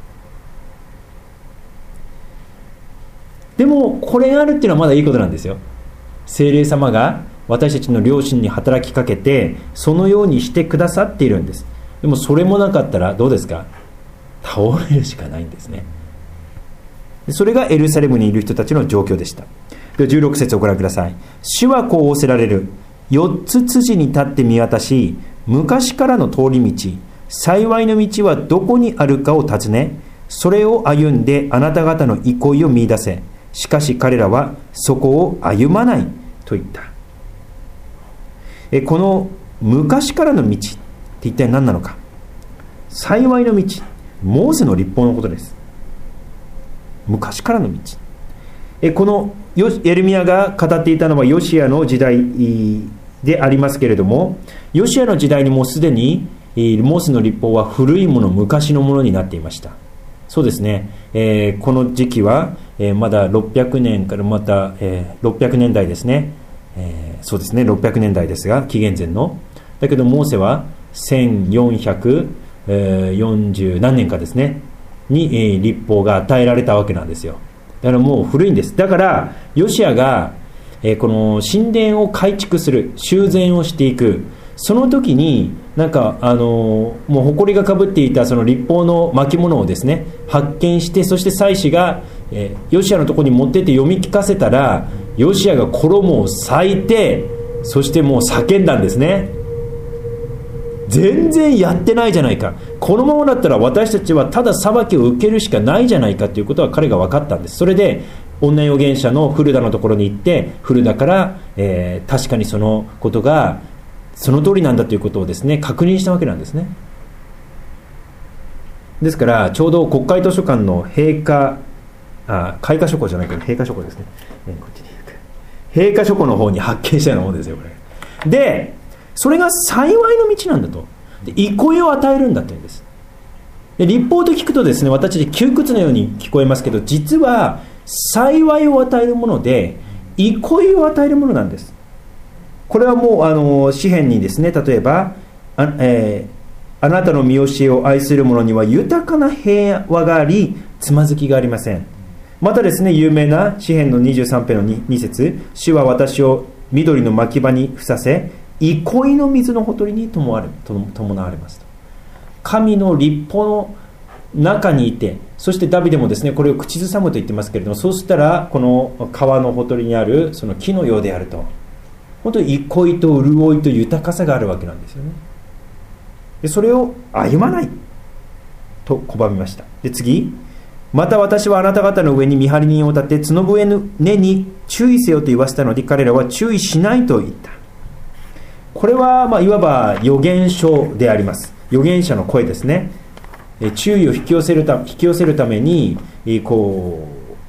でもこれがあるっていうのはまだいいことなんですよ。聖霊様が私たちの良心に働きかけてそのようにしてくださっているんです。でもそれもなかったらどうですか？倒れるしかないんですね。それがエルサレムにいる人たちの状況でした。では16節をご覧ください。主はこう仰せられる。4つ辻に立って見渡し、昔からの通り道、幸いの道はどこにあるかを尋ね、それを歩んであなた方の憩いを見出せ。しかし彼らはそこを歩まないと言った。この昔からの道って一体何なのか。幸いの道、モーセの律法のことです。昔からの道。このエレミヤが語っていたのはヨシアの時代でありますけれども、ヨシアの時代にもうすでにモーセの律法は古いもの、昔のものになっていました。そうですね、この時期は、まだ600年からまた、600年代ですね、そうですね、600年代ですが、紀元前の。だけどモーセは1440何年かですねに、律法が与えられたわけなんですよ。だからもう古いんです。だからヨシアが、この神殿を改築する、修繕をしていく、その時になんかもう埃がかぶっていたその律法の巻物をですね発見して、そして祭司が、ヨシアのところに持ってって読み聞かせたら、ヨシアが衣を裂いて、そしてもう叫んだんですね。全然やってないじゃないか、このままだったら私たちはただ裁きを受けるしかないじゃないかということは彼が分かったんです。それで女預言者のフルダのところに行って、フルダから、確かにそのことがその通りなんだということをですね確認したわけなんですね。ですからちょうど国会図書館の開花書庫じゃないけど閉花書庫ですね、こっちに行く閉花書庫の方に発見したようなものですよこれで。それが幸いの道なんだと。 で憩いを与えるんだというんです。で律法と聞くとですね、私たち窮屈のように聞こえますけど、実は幸いを与えるもので憩いを与えるものなんです。これはもう詩編にですね、例えばあなたの見教えを愛する者には豊かな平和があり、つまずきがありません。またですね、有名な詩編の23編の 2節、主は私を緑の牧場にふさせ、憩いの水のほとりに伴われますと。神の律法の中にいて、そしてダビデもですね、これを口ずさむと言ってますけれども、そうしたらこの川のほとりにあるその木のようであると、本当に憩いと潤いと豊かさがあるわけなんですよね。でそれを歩まないと拒みました。で次、また私はあなた方の上に見張り人を立て、角笛の根に注意せよと言わせたので、彼らは注意しないと言った。これはいわば預言書であります。預言者の声ですね。注意を引き寄せるためにこ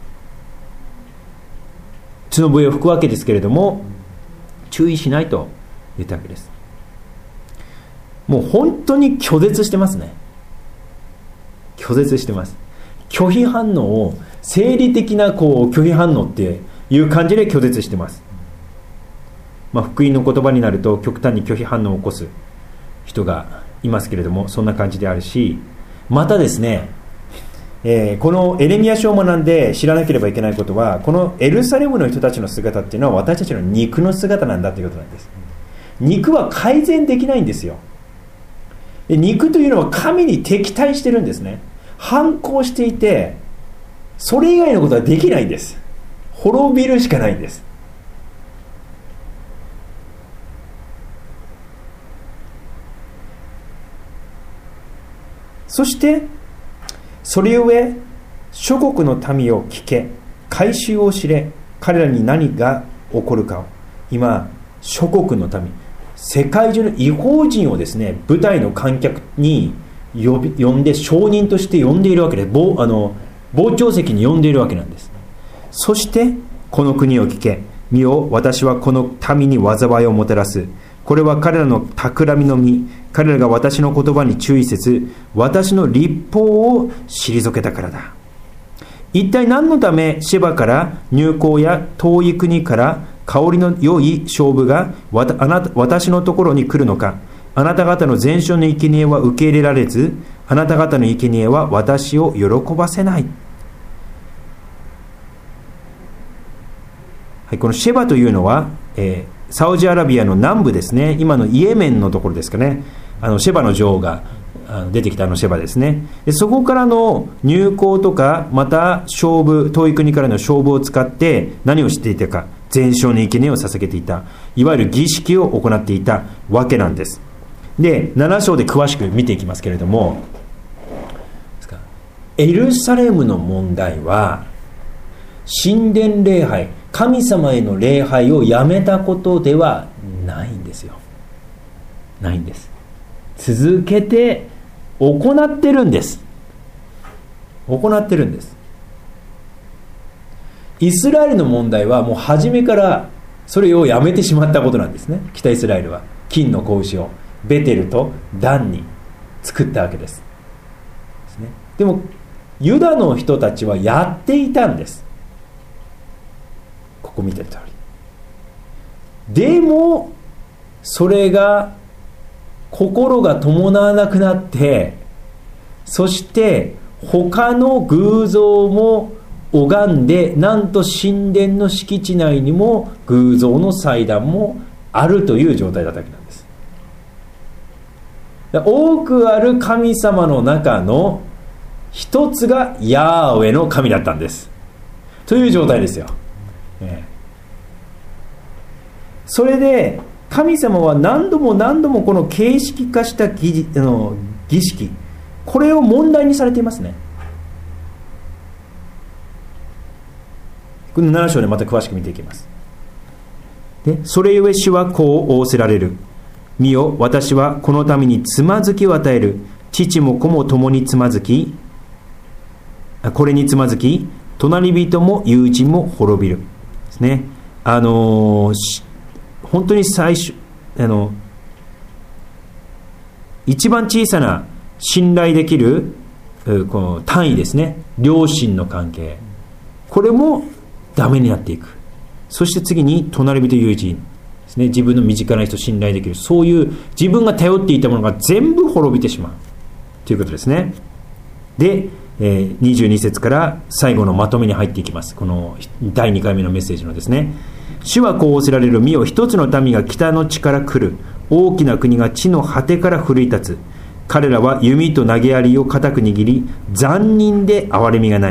う角笛を吹くわけですけれども、注意しないと言ったわけです。もう本当に拒絶してますね。拒絶してます。拒否反応を、生理的な拒否反応っていう感じで拒絶してます。福音の言葉になると極端に拒否反応を起こす人がいますけれども、そんな感じであるし、またですね、このエレミヤ書を学んで知らなければいけないことは、このエルサレムの人たちの姿っていうのは私たちの肉の姿なんだということなんです。肉は改善できないんですよ。で肉というのは神に敵対してるんですね。反抗していて、それ以外のことはできないんです。滅びるしかないんです。そしてそれゆえ諸国の民を聞け、改宗を知れ、彼らに何が起こるかを。今諸国の民、世界中の異邦人をですね、舞台の観客に呼んで、証人として呼んでいるわけで、傍聴席に呼んでいるわけなんです。そしてこの国を聞け、見よ、私はこの民に災いをもたらす。これは彼らの企みの実、彼らが私の言葉に注意せず、私の律法を退けたからだ。一体何のためシェバから入港や遠い国から香りの良い菖蒲が私のところに来るのか。あなた方の全焼の生贄は受け入れられず、あなた方の生贄は私を喜ばせない。はい、このシェバというのは、サウジアラビアの南部ですね。今のイエメンのところですかね。シェバの女王が出てきたシェバですね。でそこからの入港とか、また菖蒲、遠い国からの菖蒲を使って何をしていたか、全焼の生贄を捧げていた、いわゆる儀式を行っていたわけなんです。で7章で詳しく見ていきますけれども、エルサレムの問題は神殿礼拝、神様への礼拝をやめたことではないんですよ。ないんです。続けて行ってるんです。行ってるんです。イスラエルの問題はもう初めからそれをやめてしまったことなんですね。北イスラエルは金の子牛をベテルとダンに作ったわけです。でもユダの人たちはやっていたんです。ここ見てる通り。でもそれが心が伴わなくなって、そして他の偶像も拝んで、なんと神殿の敷地内にも偶像の祭壇もあるという状態だったわけなんです。多くある神様の中の一つがヤーウェの神だったんですという状態ですよ。それで神様は何度も何度もこの形式化した儀式、これを問題にされていますね。この7章でまた詳しく見ていきます。でそれゆえ主はこう仰せられる。見よ、私はこの民につまずきを与える。父も子も共につまずき、これにつまずき、隣人も友人も滅びるですね。本当に最初一番小さな信頼できるこの単位ですね、両親の関係、これもダメになっていく。そして次に隣人友人ですね、自分の身近な人、信頼できる、そういう自分が頼っていたものが全部滅びてしまうということですね。で、22節から最後のまとめに入っていきます。この第2回目のメッセージのですね、主はこう仰せられる。見よ、一つの民が北の地から来る。大きな国が地の果てから奮い立つ。彼らは弓と投げ槍を固く握り、残忍で憐れみがない。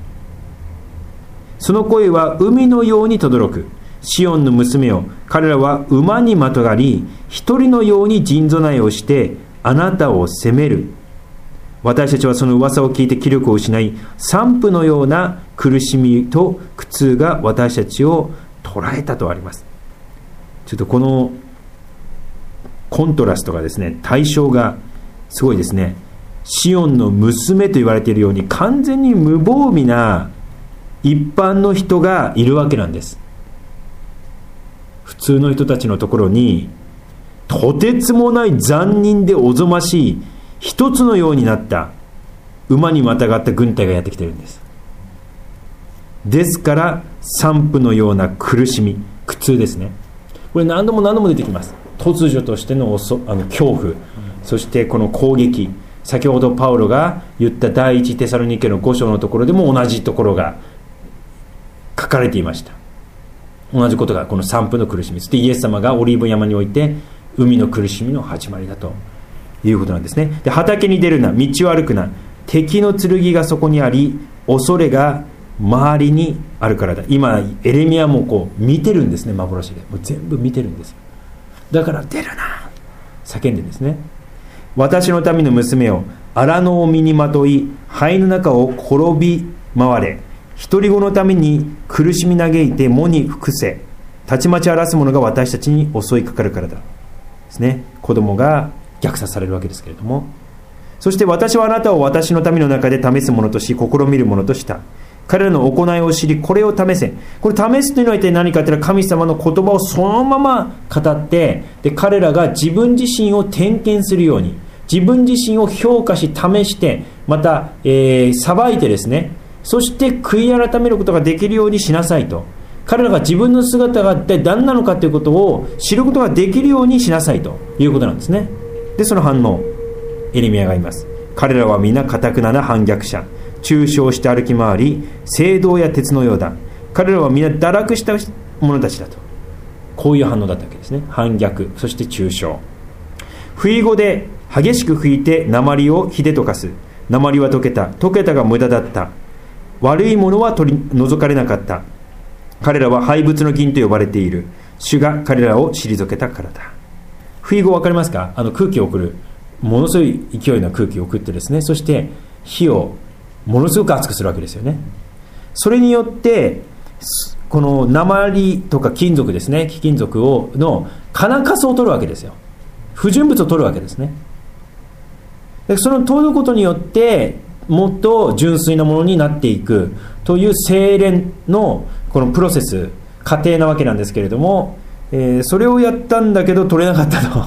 その声は海のように轟く。シオンの娘よ、彼らは馬にまたがり、一人のように陣備えをしてあなたを責める。私たちはその噂を聞いて気力を失い、散布のような苦しみと苦痛が私たちを捉えたとあります。ちょっとこのコントラストがですね、対象がすごいですね。シオンの娘と言われているように完全に無防備な一般の人がいるわけなんです。普通の人たちのところにとてつもない残忍でおぞましい一つのようになった馬にまたがった軍隊がやってきているんです。ですから散布のような苦しみ、苦痛ですね。これ何度も何度も出てきます。突如としての恐怖、そしてこの攻撃、先ほどパウロが言った第一テサロニケの5章のところでも同じところが書かれていました。同じことがこの散布の苦しみ、そしてイエス様がオリーブ山において海の苦しみの始まりだということなんですね。で、畑に出るな、道を歩くな、敵の剣がそこにあり、恐れが周りにあるからだ。今エレミヤもこう見てるんですね、幻でもう全部見てるんですよ。だから出るな、叫んでですね、私の民の娘を荒野を身にまとい、灰の中を転び回れ、独り子のために苦しみ嘆いて喪に服せ、たちまち荒らす者が私たちに襲いかかるからだですね。子供が虐殺されるわけですけれども、そして私はあなたを私の民の中で試す者とし、試みる者とした。彼らの行いを知り、これを試せ。これ試すというのは一体何かというと、神様の言葉をそのまま語って、で彼らが自分自身を点検するように、自分自身を評価し試して、また、裁いてですね、そして悔い改めることができるようにしなさいと。彼らが自分の姿が一体何なのかということを知ることができるようにしなさいということなんですね。で、その反応、エレミヤがいます。彼らは皆堅くなな反逆者、中傷して歩き回り、青銅や鉄のようだ。彼らは皆堕落した者たちだと。こういう反応だったわけですね。反逆、そして中傷。不意語で激しく吹いて鉛を火で溶かす。鉛は溶けた。溶けたが無駄だった。悪いものは取り除かれなかった。彼らは廃物の銀と呼ばれている。主が彼らを退けたからだ。不意語分かりますか？空気を送る、ものすごい勢いの空気を送ってですね、そして火をものすごく熱くするわけですよね。それによってこの鉛とか金属ですね、貴金属の金かすを取るわけですよ。不純物を取るわけですね。でその取ることによってもっと純粋なものになっていくという精錬のこのプロセス、過程なわけなんですけれども、それをやったんだけど取れなかったと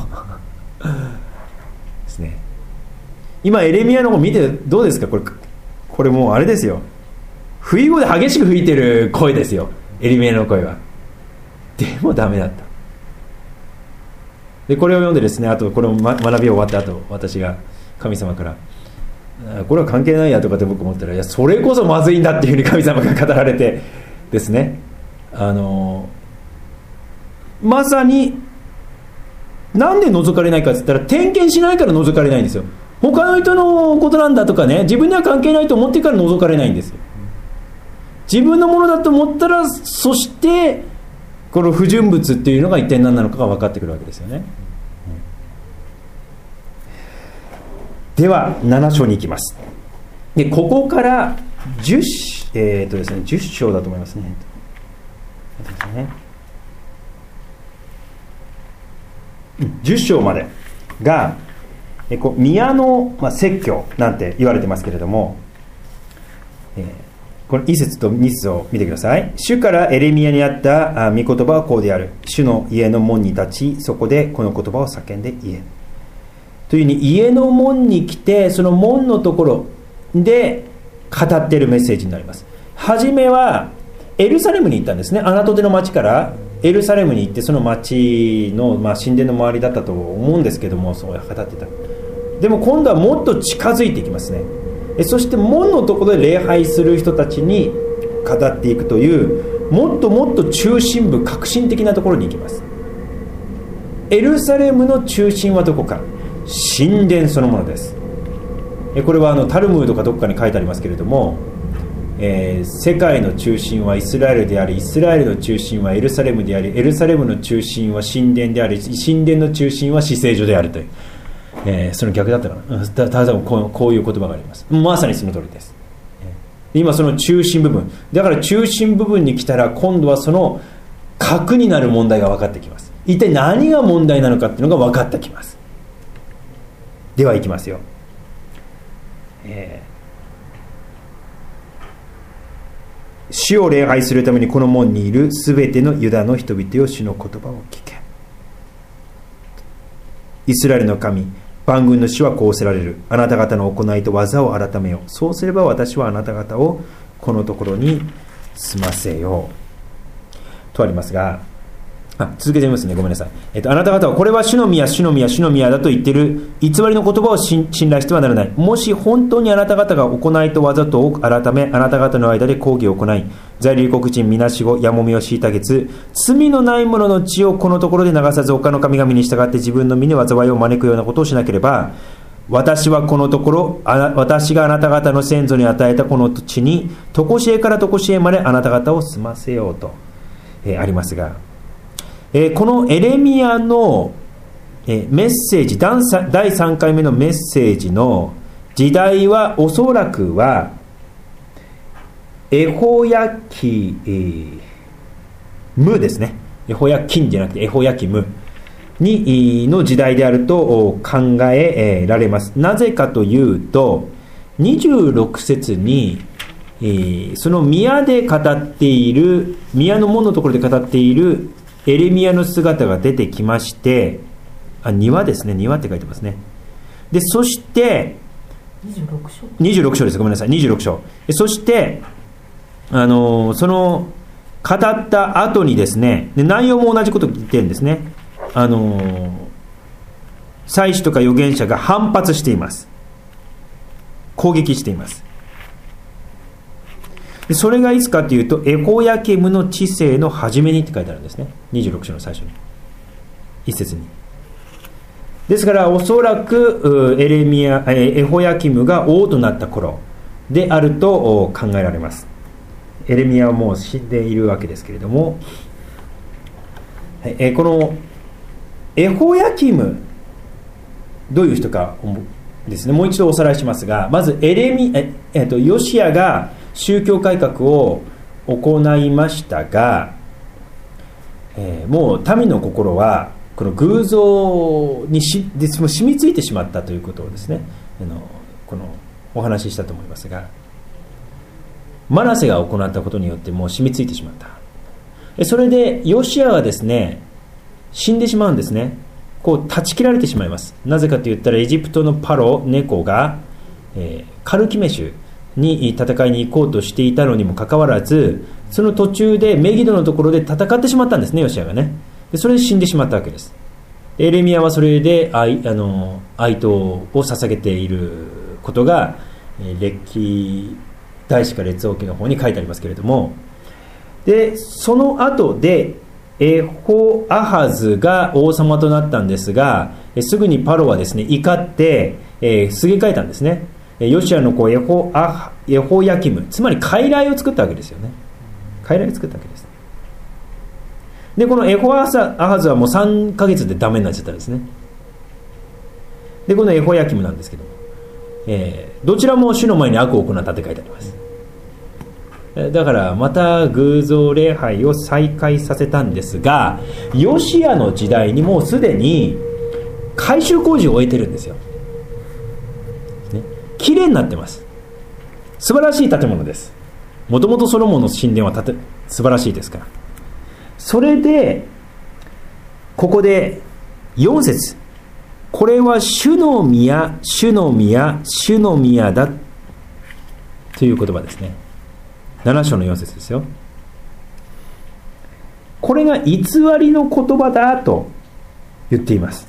ですね。今エレミヤの方見てどうですか？これもうあれですよ、不意語で激しく吹いてる声ですよ、エレミヤの声は。でもダメだった。でこれを読んでですね、あとこれを学び終わった後、私が神様からこれは関係ないやとかって僕思ったら、いやそれこそまずいんだっていうふうに神様が語られてですね、まさになんで覗かれないかって言ったら、点検しないから覗かれないんですよ。他の人のことなんだとかね、自分には関係ないと思ってから覗かれないんですよ。自分のものだと思ったら、そしてこの不純物っていうのが一体何なのかが分かってくるわけですよね。では7章に行きます。でここから10章だと思いますね。10章までが宮の説教なんて言われてますけれども、この1節と2節を見てください。主からエレミヤにあった御言葉はこうである。主の家の門に立ち、そこでこの言葉を叫んで言え。 というふうに家の門に来て、その門のところで語っているメッセージになります。はじめはエルサレムに行ったんですね。アナトテの町からエルサレムに行って、その町の、神殿の周りだったと思うんですけども、そう語ってた。でも今度はもっと近づいていきますね。そして門のところで礼拝する人たちに語っていくという、もっともっと中心部、革新的なところに行きます。エルサレムの中心はどこか、神殿そのものです。これはタルムードかどこかに書いてありますけれども、世界の中心はイスラエルであり、イスラエルの中心はエルサレムであり、エルサレムの中心は神殿であり、神殿の中心は至聖所であるという、その逆だったかな。ただこういう言葉があります。まさにその通りです。今その中心部分だから、中心部分に来たら今度はその核になる問題が分かってきます。一体何が問題なのかっていうのが分かってきます。ではいきますよ。主を礼拝するためにこの門にいるすべてのユダの人々よ、主の言葉を聞け。イスラエルの神万軍の主はこうおせられる。あなた方の行いと技を改めよう。そうすれば私はあなた方をこのところに住ませようとありますが、続けてみますね。ごめんなさい。あなた方はこれは主の宮、主の宮、主の宮だと言っている偽りの言葉を信頼してはならない。もし本当にあなた方が行いと技とを改め、あなた方の間で抗議を行い、在留国人みなしご、やもみを虐げつ、罪のない者の血をこのところで流さず、他の神々に従って自分の身に災いを招くようなことをしなければ、私はこのところ、私があなた方の先祖に与えたこの土地に、常しえから常しえまであなた方を住ませようと、ありますが、このエレミヤのメッセージ、第3回目のメッセージの時代は、おそらくはエホヤキムですね。エホヤキンじゃなくてエホヤキムの時代であると考えられます。なぜかというと、26節にその宮で語っている、宮の門のところで語っているエレミヤの姿が出てきまして、庭ですね、庭って書いてますね。で、そして26章です。ごめんなさい、26章。そしてその語った後にですね、で内容も同じことを言ってるんですね。祭司とか預言者が反発しています。攻撃しています。でそれがいつかというと、エホヤケムの治世の初めにって書いてあるんですね。26章の最初に、一節に。ですからおそらくエホヤキムが王となった頃であると考えられます。エレミヤはもう死んでいるわけですけれども、このエホヤキム、どういう人かですね、もう一度おさらいしますが、まずヨシアが宗教改革を行いましたが、もう民の心はこの偶像に染みついてしまったということをですね、このお話ししたと思いますが、マナセが行ったことによってもう染みついてしまった。それでヨシアがですね、死んでしまうんですね。こう断ち切られてしまいます。なぜかと言ったら、エジプトのパロネコが、カルキメシュに戦いに行こうとしていたのにもかかわらず、その途中でメギドのところで戦ってしまったんですね、ヨシアがね。でそれで死んでしまったわけです。エレミヤはそれで哀悼を捧げていることが、歴代史か列王記の方に書いてありますけれども、でその後でエホアハズが王様となったんですが、すぐにパロはですね、怒って、すげ替えたんですね。ヨシアの子エホヤキム、つまり傀儡を作ったわけですよね。傀儡を作ったわけです。でこのエホアハズはもう3ヶ月でダメになっちゃったんですね。でこのエホヤキムなんですけども、どちらも主の前に悪を行ったって書いてあります。だからまた偶像礼拝を再開させたんですが、ヨシアの時代にもうすでに改修工事を終えてるんですよ、ね、綺麗になってます。素晴らしい建物です。もともとソロモンの神殿は素晴らしいですから。それでここで4節これは主の宮、主の宮、主の宮だという言葉ですね。7章の4節ですよ。これが偽りの言葉だと言っています。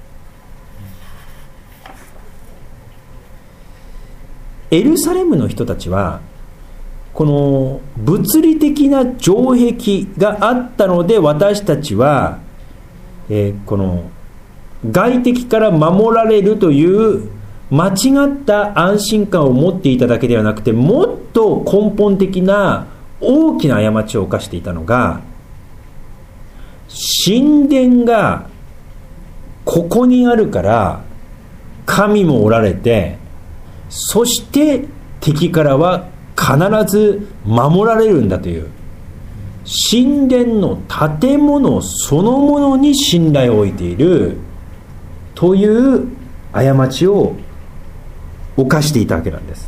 エルサレムの人たちはこの物理的な城壁があったので、私たちは、この外敵から守られるという間違った安心感を持っていただけではなくて、もっと根本的な大きな過ちを犯していたのが、神殿がここにあるから神もおられて、そして敵からは必ず守られるんだという、神殿の建物そのものに信頼を置いているという過ちを犯していたわけなんです。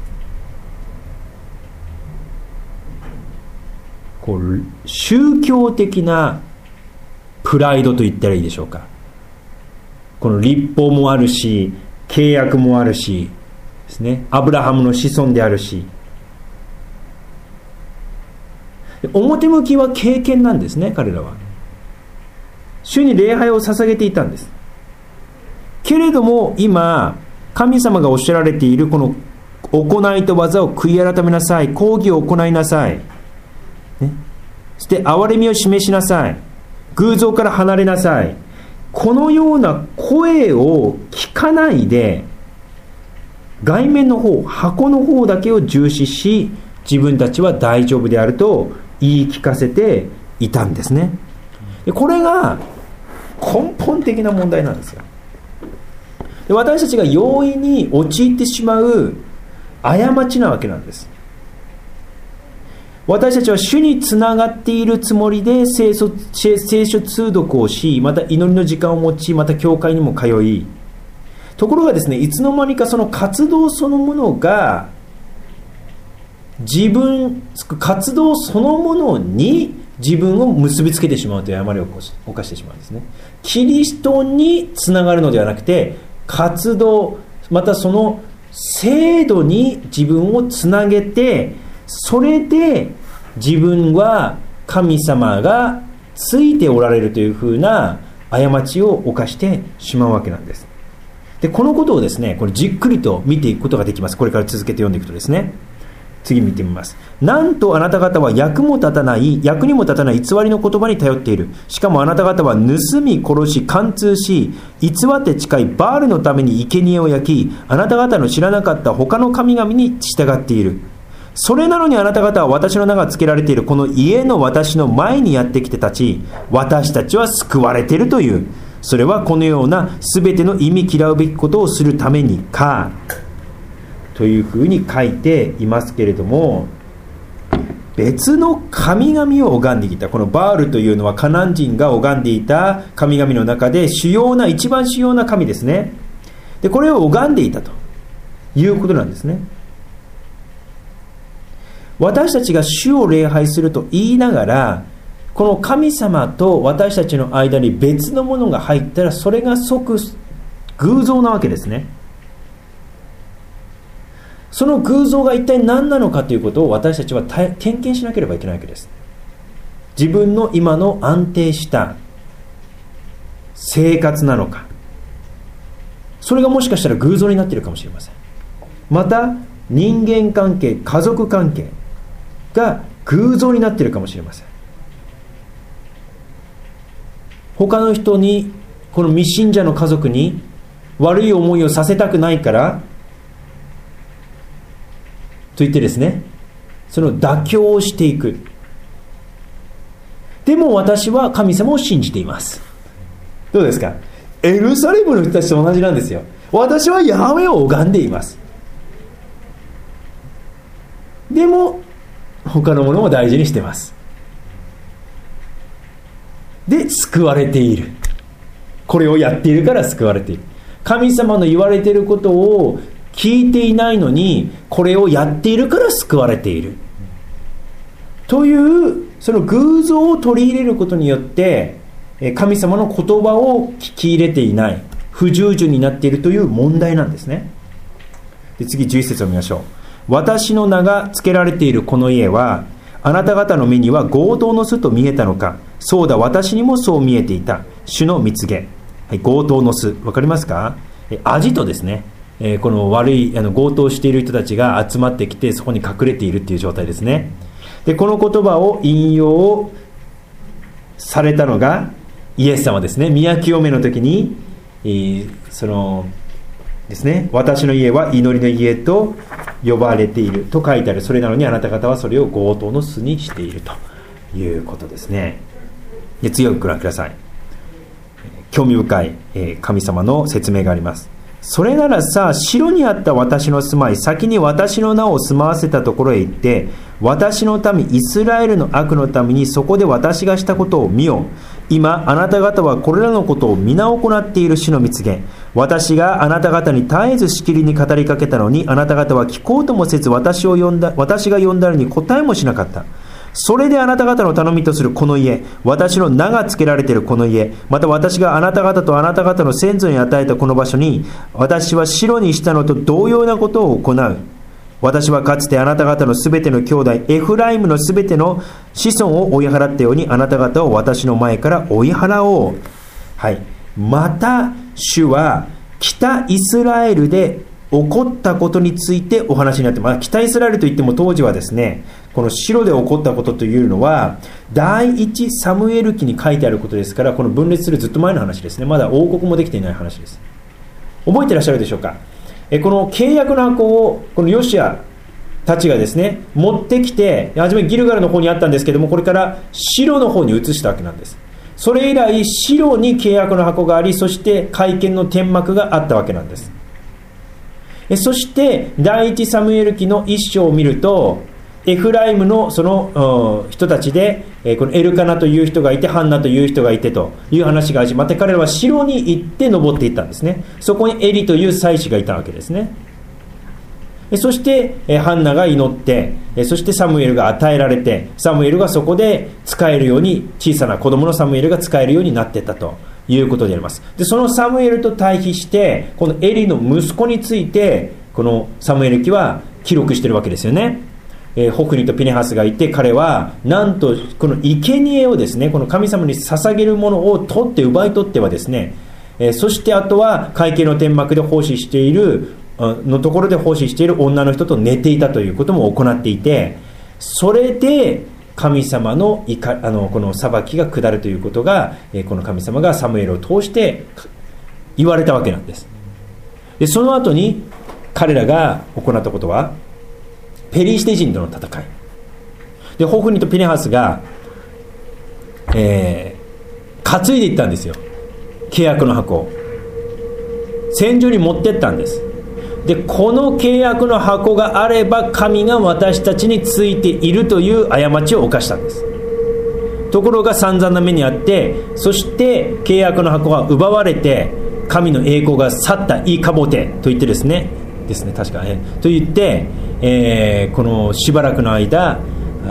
こう宗教的なプライドと言ったらいいでしょうか。この律法もあるし、契約もあるしですね、アブラハムの子孫であるし、表向きは敬虔なんですね。彼らは主に礼拝を捧げていたんです。けれども今神様がおっしゃられているこの行いと技を悔い改めなさい、公義を行いなさい、ね、そして憐れみを示しなさい、偶像から離れなさい、このような声を聞かないで、外面の方、箱の方だけを重視し、自分たちは大丈夫であると言い聞かせていたんですね。でこれが根本的な問題なんですよ。で私たちが容易に陥ってしまう過ちなわけなんです。私たちは主につながっているつもりで聖書通読をし、また祈りの時間を持ち、また教会にも通い、ところがですね、いつの間にかその活動そのものが活動そのものに自分を結びつけてしまうという誤りを犯してしまうんですね。キリストにつながるのではなくて、活動またその制度に自分をつなげて、それで自分は神様がついておられるというふうな過ちを犯してしまうわけなんです。でこのことをですね、これじっくりと見ていくことができます。これから続けて読んでいくとですね、次見てみます。なんとあなた方は役にも立たない偽りの言葉に頼っている。しかもあなた方は盗み殺し貫通し、偽って誓いバールのために生贄を焼き、あなた方の知らなかった他の神々に従っている。それなのにあなた方は私の名が付けられているこの家の私の前にやってきて立ち、私たちは救われているという。それはこのような全ての忌み嫌うべきことをするためにかというふうに書いていますけれども、別の神々を拝んでいた。このバールというのはカナン人が拝んでいた神々の中で一番主要な神ですね。でこれを拝んでいたということなんですね。私たちが主を礼拝すると言いながら、この神様と私たちの間に別のものが入ったら、それが即偶像なわけですね。その偶像が一体何なのかということを私たちは点検しなければいけないわけです。自分の今の安定した生活なのか、それがもしかしたら偶像になっているかもしれません。また人間関係、家族関係が偶像になっているかもしれません。他の人に、この未信者の家族に悪い思いをさせたくないからと言ってですね、その妥協をしていく。でも私は神様を信じています。どうですか？エルサレムの人たちと同じなんですよ。私はヤハウェを拝んでいます。でも他のものも大事にしてます。で救われている。これをやっているから救われている。神様の言われていることを聞いていないのに、これをやっているから救われているという、その偶像を取り入れることによって神様の言葉を聞き入れていない、 不従順になっているという問題なんですね。で、次11節を見ましょう。私の名が付けられているこの家は、あなた方の目には強盗の巣と見えたのか。そうだ、私にもそう見えていた。主の蜜げ。はい、強盗の巣、わかりますか？アジトですね。この悪い強盗している人たちが集まってきて、そこに隠れているっていう状態ですね。で、この言葉を引用されたのがイエス様ですね。宮清めの時に、そのですね、私の家は祈りの家と呼ばれていると書いてある。それなのにあなた方はそれを強盗の巣にしているということですね。で、次をご覧ください。興味深い神様の説明があります。それならさ、城にあった私の住まい、先に私の名を住まわせたところへ行って、私の民イスラエルの悪のためにそこで私がしたことを見よ。今あなた方はこれらのことを皆行っている主の蜜げ。私があなた方に絶えずしきりに語りかけたのに、あなた方は聞こうともせず私が呼んだのに答えもしなかった。それであなた方の頼みとするこの家、私の名が付けられているこの家、また私があなた方とあなた方の先祖に与えたこの場所に、私は白にしたのと同様なことを行う。私はかつてあなた方のすべての兄弟エフライムのすべての子孫を追い払ったように、あなた方を私の前から追い払おう。はい。また主は北イスラエルで起こったことについてお話になってます。北イスラエルといっても当時はですね、このシロで起こったことというのは第一サムエル記に書いてあることですから、この分裂するずっと前の話ですね。まだ王国もできていない話です。覚えていらっしゃるでしょうか。この契約の箱をこのヨシアたちがですね持ってきて、初めギルガルの方にあったんですけども、これからシロの方に移したわけなんです。それ以来シロに契約の箱があり、そして会見の天幕があったわけなんです。そして第一サムエル記の一章を見ると、エフライムのその人たちで、このエルカナという人がいて、ハンナという人がいてという話が始まって、彼らは城に行って登っていったんですね。そこにエリという祭司がいたわけですね。そしてハンナが祈って、そしてサムエルが与えられて、サムエルがそこで使えるように、小さな子供のサムエルが使えるようになっていったということであります。で、そのサムエルと対比して、このエリの息子についてこのサムエル記は記録しているわけですよね。ホフニとピネハスがいて、彼はなんとこの生贄をですね、この神様に捧げるものを取って奪い取ってはですね、そしてあとは会計の天幕で奉仕しているのところで奉仕している女の人と寝ていたということも行っていて、それで神様のこの裁きが下るということが、この神様がサムエルを通して言われたわけなんです。で、その後に彼らが行ったことはペリシテ人との戦いで、ホフニとピネハスが、担いでいったんですよ。契約の箱を戦場に持ってったんです。で、この契約の箱があれば神が私たちについているという過ちを犯したんです。ところが散々な目にあって、そして契約の箱が奪われて、神の栄光が去った、いいかぼてと言ってですね確かねと言って、このしばらくの間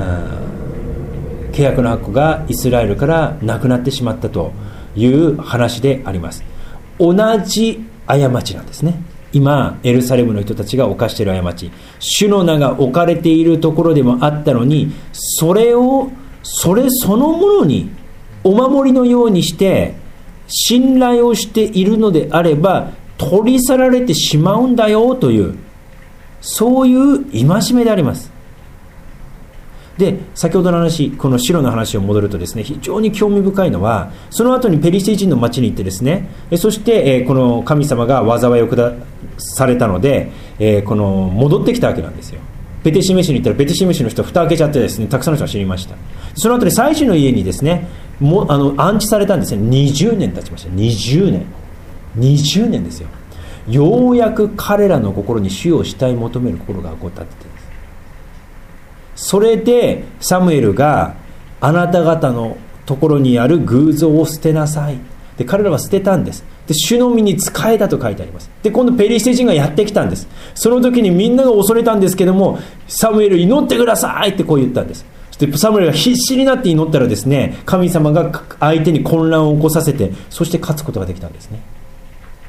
契約の箱がイスラエルからなくなってしまったという話であります。同じ過ちなんですね。今エルサレムの人たちが犯している過ち、主の名が置かれているところでもあったのに、それそのものにお守りのようにして信頼をしているのであれば取り去られてしまうんだよという、そういう戒めであります。で、先ほどの話、この白の話を戻るとですね、非常に興味深いのは、その後にペリシテ人の町に行ってですね、そしてこの神様が災いを下されたので、この戻ってきたわけなんですよ。ベテシメシに行ったらベテシメシの人は蓋開けちゃってですね、たくさんの人が死にました。その後に祭司の家にですね、安置されたんですね。20年経ちました。20年ですよ。ようやく彼らの心に主を慕い求める心が起こったって言ってるんです。それでサムエルがあなた方のところにある偶像を捨てなさい。で、彼らは捨てたんです。で、主の身に仕えたと書いてあります。で、今度ペリシテ人がやってきたんです。その時にみんなが恐れたんですけども、サムエル祈ってくださいってこう言ったんです。そしてサムエルが必死になって祈ったらですね、神様が相手に混乱を起こさせて、そして勝つことができたんですね。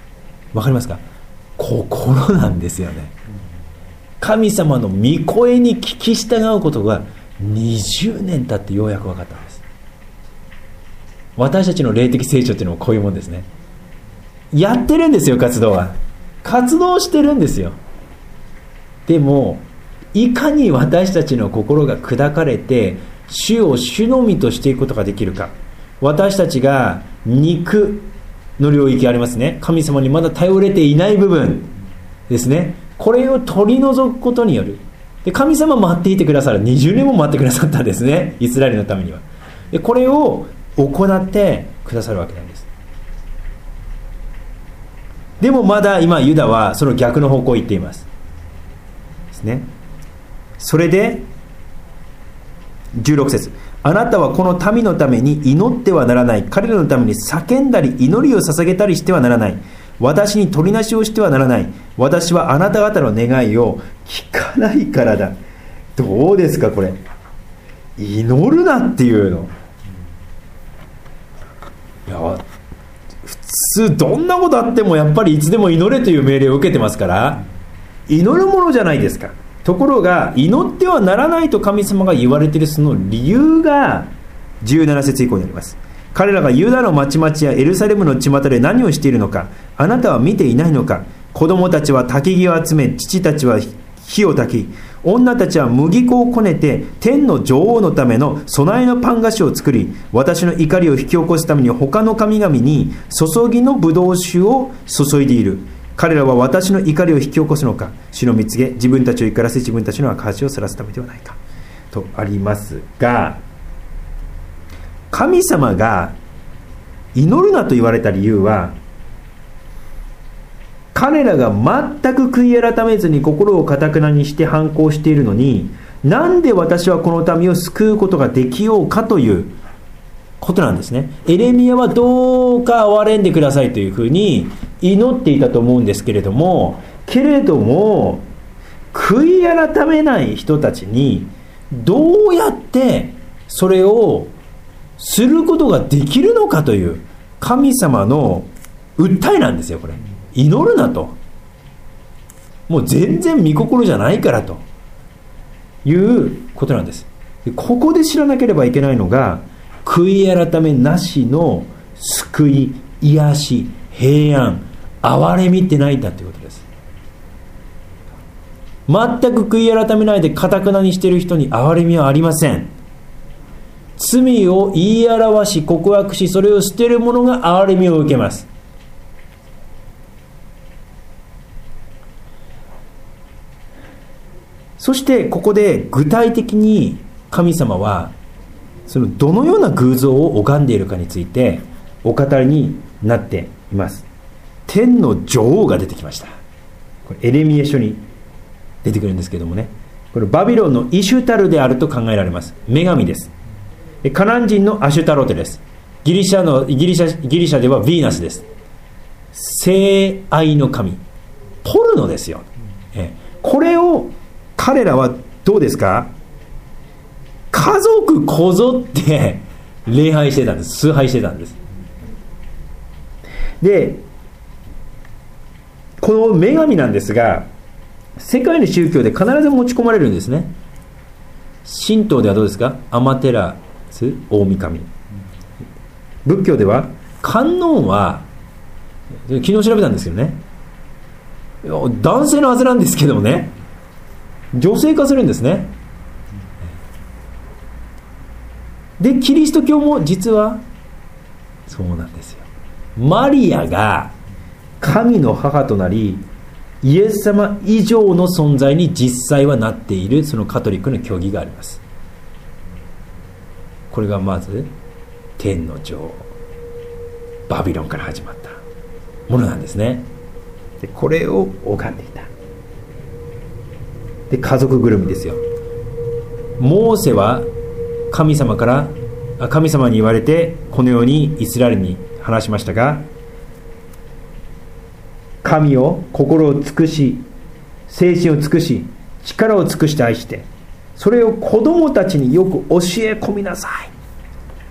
わかりますか？心なんですよね。神様の御声に聞き従うことが20年経ってようやく分かったんです。私たちの霊的成長っていうのもこういうもんですね。やってるんですよ、活動は。活動してるんですよ。でもいかに私たちの心が砕かれて主を主のみとしていくことができるか。私たちが肉の領域ありますね。神様にまだ頼れていない部分ですね。これを取り除くことによる。で、神様待っていてくださる。20年も待ってくださったんですね、イスラエルのためには。で、これを行ってくださるわけなんです。でもまだ今ユダはその逆の方向を行っていますですね。それで16節、あなたはこの民のために祈ってはならない。彼らのために叫んだり祈りを捧げたりしてはならない。私に取りなしをしてはならない。私はあなた方の願いを聞かないからだ。どうですかこれ。祈るなっていうの。いや、普通どんなことあってもやっぱりいつでも祈れという命令を受けてますから、祈るものじゃないですか。ところが祈ってはならないと神様が言われているその理由が17節以降にあります。彼らがユダの町々やエルサレムの巷で何をしているのか、あなたは見ていないのか。子供たちは焚き木を集め、父たちは火を焚き、女たちは麦粉をこねて天の女王のための備えのパン菓子を作り、私の怒りを引き起こすために他の神々に注ぎのブドウ酒を注いでいる。彼らは私の怒りを引き起こすのか。主の蜜げ、自分たちを怒らせ自分たちの赤字をさらすためではないかとありますが、神様が祈るなと言われた理由は、彼らが全く悔い改めずに心を堅なにして反抗しているのに、なんで私はこの民を救うことができようかということなんですね。エレミヤはどうか憐れんでくださいというふうに祈っていたと思うんですけれども、悔い改めない人たちにどうやってそれをすることができるのかという神様の訴えなんですよ。これ祈るなと、もう全然御心じゃないからということなんです。でここで知らなければいけないのが、悔い改めなしの救い、癒し、平安、憐れみってないんだということです。全く悔い改めないで堅なにしている人に憐れみはありません。罪を言い表し告白し、それを捨てる者が憐れみを受けます。そしてここで具体的に神様はそのどのような偶像を拝んでいるかについてお語りになっています。天の女王が出てきました。これエレミヤ書に出てくるんですけどもね、これバビロンのイシュタルであると考えられます。女神です。カナン人のアシュタロテです。ギリシャではヴィーナスです。性愛の神、ポルノですよ。これを彼らはどうですか、家族こぞって礼拝してたんです。崇拝してたんです。でこの女神なんですが、世界の宗教で必ず持ち込まれるんですね。神道ではどうですか、アマテラス大神。仏教では観音は、昨日調べたんですけどね、男性のはずなんですけどもね、女性化するんですね。でキリスト教も実はそうなんですよ。マリアが神の母となり、イエス様以上の存在に実際はなっている、そのカトリックの教義があります。これがまず天の女王、バビロンから始まったものなんですね。でこれを拝んでいた。で家族ぐるみですよ。モーセは神様に言われてこのようにイスラエルに話しましたが、神を心を尽くし、精神を尽くし、力を尽くして愛して、それを子供たちによく教え込みなさい。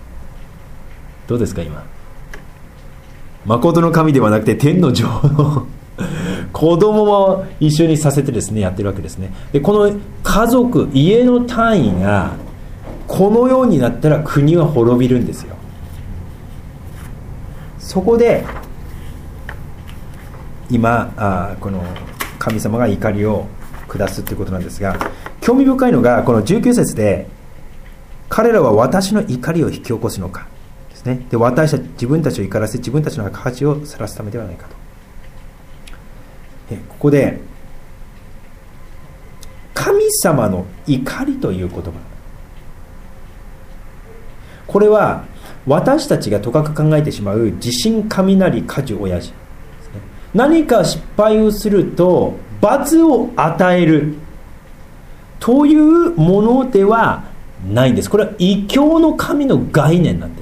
どうですか今、誠の神ではなくて天の女王の子供も一緒にさせてですねやってるわけですね。でこの家族、家の単位がこのようになったら国は滅びるんですよ。そこで今この神様が怒りを下すということなんですが、興味深いのがこの19節で、彼らは私の怒りを引き起こすのかですね。で自分たちを怒らせ自分たちの赤恥を晒すためではないかと。ここで神様の怒りという言葉、これは私たちがとかく考えてしまう地震雷火事親父ですね。何か失敗をすると罰を与えるというものではないんです。これは異教の神の概念なんです。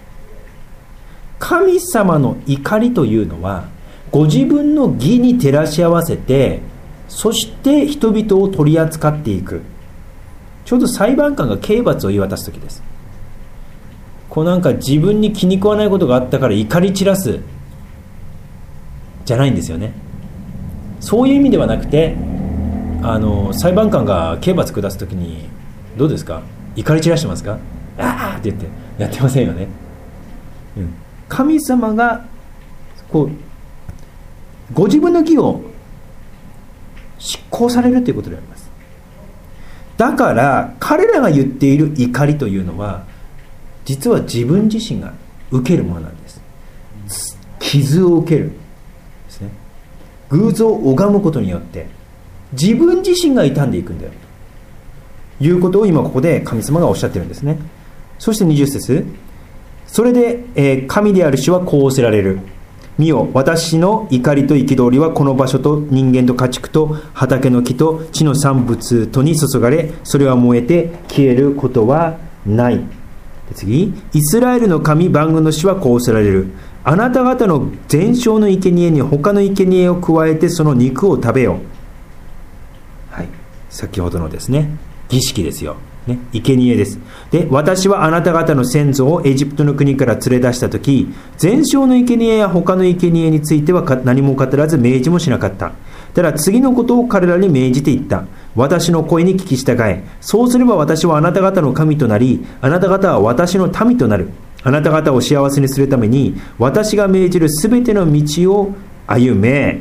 神様の怒りというのはご自分の義に照らし合わせて、そして人々を取り扱っていく。ちょうど裁判官が刑罰を言い渡す時です。こうなんか自分に気に食わないことがあったから怒り散らすじゃないんですよね。そういう意味ではなくて、裁判官が刑罰下す時にどうですか、怒り散らしてますか、あーって言ってやってませんよね。神様がこうご自分の義を執行されるということであります。だから彼らが言っている怒りというのは実は自分自身が受けるものなんです。傷を受けるですね。偶像を拝むことによって自分自身が傷んでいくんだよということを今ここで神様がおっしゃってるんですね。そして20節、それで、神である主はこう仰せられる。見よ、私の怒りと憤りはこの場所と人間と家畜と畑の木と地の産物とに注がれ、それは燃えて消えることはない。で次、イスラエルの神万軍の主はこう仰せられる。あなた方の全焼の生贄に他の生贄を加えてその肉を食べよ。はい、先ほどのですね儀式ですよ、ね、生贄です。で、私はあなた方の先祖をエジプトの国から連れ出したとき、全焼の生贄や他の生贄については何も語らず命じもしなかった。ただ次のことを彼らに命じて言った。私の声に聞き従え。そうすれば私はあなた方の神となり、あなた方は私の民となる。あなた方を幸せにするために私が命じるすべての道を歩め。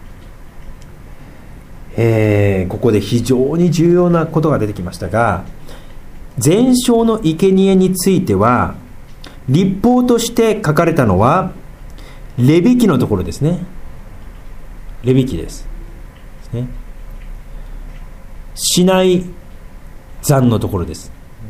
ここで非常に重要なことが出てきましたが、全焼の生贄については律法として書かれたのはレビ記のところですね。レビ記です。シナイ山のところです。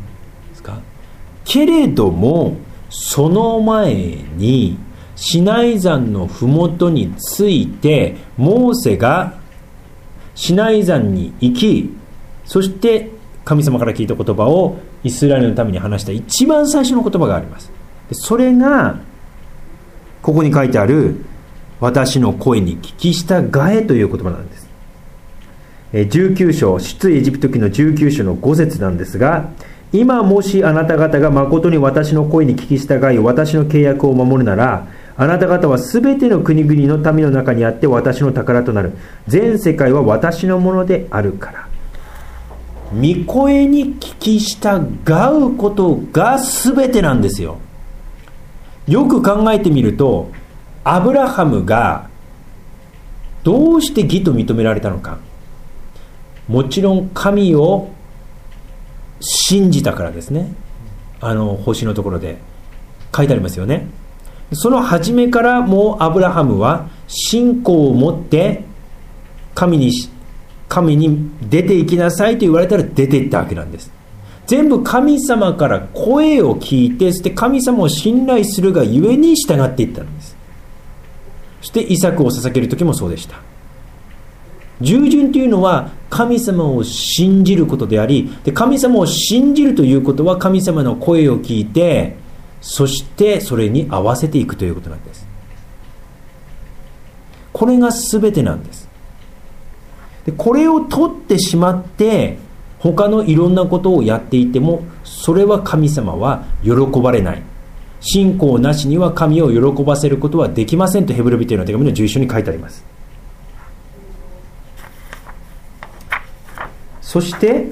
けれどもその前にシナイ山のふもとについてモーセがシナイ山に行き、そして神様から聞いた言葉をイスラエルのために話した一番最初の言葉があります。でそれがここに書いてある私の声に聞き従えという言葉なんです。19章出エジプト記の19章の5節なんですが、今もしあなた方が誠に私の声に聞き従い私の契約を守るなら、あなた方はすべての国々の民の中にあって私の宝となる。全世界は私のものであるから。御声に聞き従うことがすべてなんですよ。よく考えてみると、アブラハムがどうして義と認められたのか。もちろん神を信じたからですね。星のところで書いてありますよね。その初めからもうアブラハムは信仰を持って神に出て行きなさいと言われたら出て行ったわけなんです。全部神様から声を聞いて、そして神様を信頼するがゆえに従っていったんです。そしてイサクを捧げる時もそうでした。従順というのは神様を信じることであり、で神様を信じるということは神様の声を聞いて、そしてそれに合わせていくということなんです。これが全てなんです。でこれを取ってしまって他のいろんなことをやっていても、それは神様は喜ばれない。信仰なしには神を喜ばせることはできませんとヘブル人への手紙の11章に書いてあります。 そして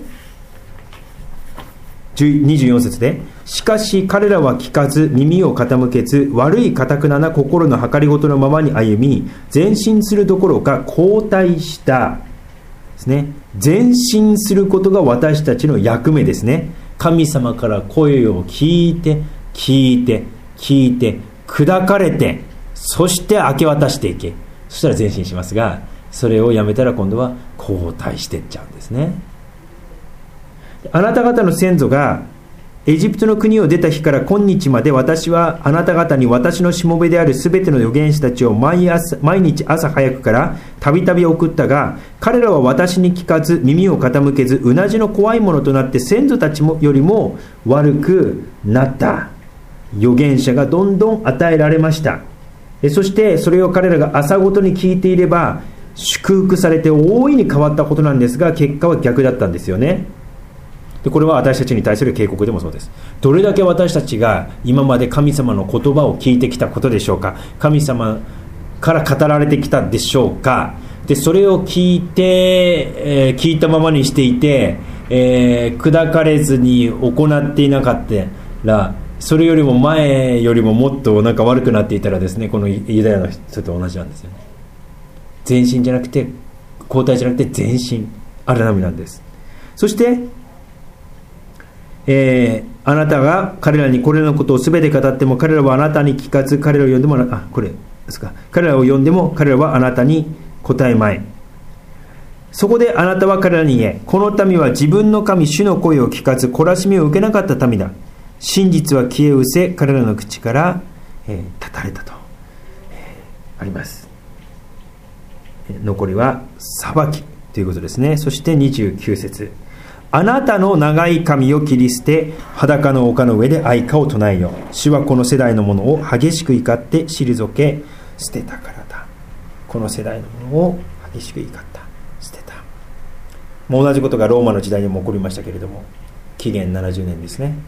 24節で、しかし彼らは聞かず耳を傾けず、悪い堅な心の計りごとのままに歩み、前進するどころか後退したですね。前進することが私たちの役目ですね。神様から声を聞いて砕かれて、そして明け渡していけ。そしたら前進しますが、それをやめたら今度は後退していっちゃうんですね。あなた方の先祖がエジプトの国を出た日から今日まで、私はあなた方に私のしもべであるすべての預言者たちを毎日朝早くからたびたび送ったが、彼らは私に聞かず耳を傾けず、うなじの怖いものとなって先祖たちよりも悪くなった。預言者がどんどん与えられました。そしてそれを彼らが朝ごとに聞いていれば祝福されて大いに変わったことなんですが、結果は逆だったんですよね。でこれは私たちに対する警告でもそうです。どれだけ私たちが今まで神様の言葉を聞いてきたことでしょうか。神様から語られてきたでしょうか。でそれを聞いて、聞いたままにしていて、砕かれずに行っていなかったら、それよりも前よりももっとなんか悪くなっていたらですね、このユダヤの人と同じなんですよね。前進じゃなくて後退じゃなくて前進、荒波なんです。そしてあなたが彼らにこれらのことをすべて語っても、彼らはあなたに聞かず、彼らを呼んでもこれですか、彼らを呼んでも彼らはあなたに答えまい。そこであなたは彼らに言え、この民は自分の神主の声を聞かず懲らしめを受けなかった民だ。真実は消え失せ、彼らの口から断たれたと、あります。残りは裁きということですね。そして29節、あなたの長い髪を切り捨て、裸の丘の上で哀歌を唱えよ。主はこの世代のものを激しく怒って退け捨てたからだ。この世代のものを激しく怒った捨てた。もう同じことがローマの時代にも起こりましたけれども、紀元70年ですね。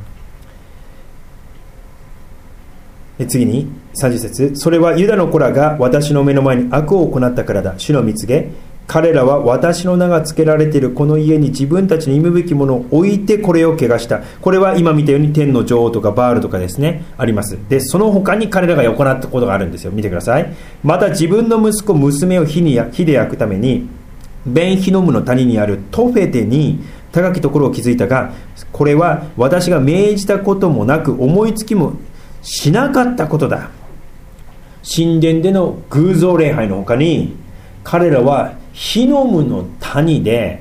で次に30節、それはユダの子らが私の目の前に悪を行ったからだ。主の蜜げ、彼らは私の名が付けられているこの家に自分たちの忌むべきものを置いてこれを汚した。これは今見たように天の女王とかバールとかですね、あります。でその他に彼らが行ったことがあるんですよ。見てください。また自分の息子娘を火で焼くためにベンヒノムの谷にあるトフェテに高きところを築いたが、これは私が命じたこともなく思いつきもしなかったことだ。神殿での偶像礼拝の他に、彼らはヒノムの谷で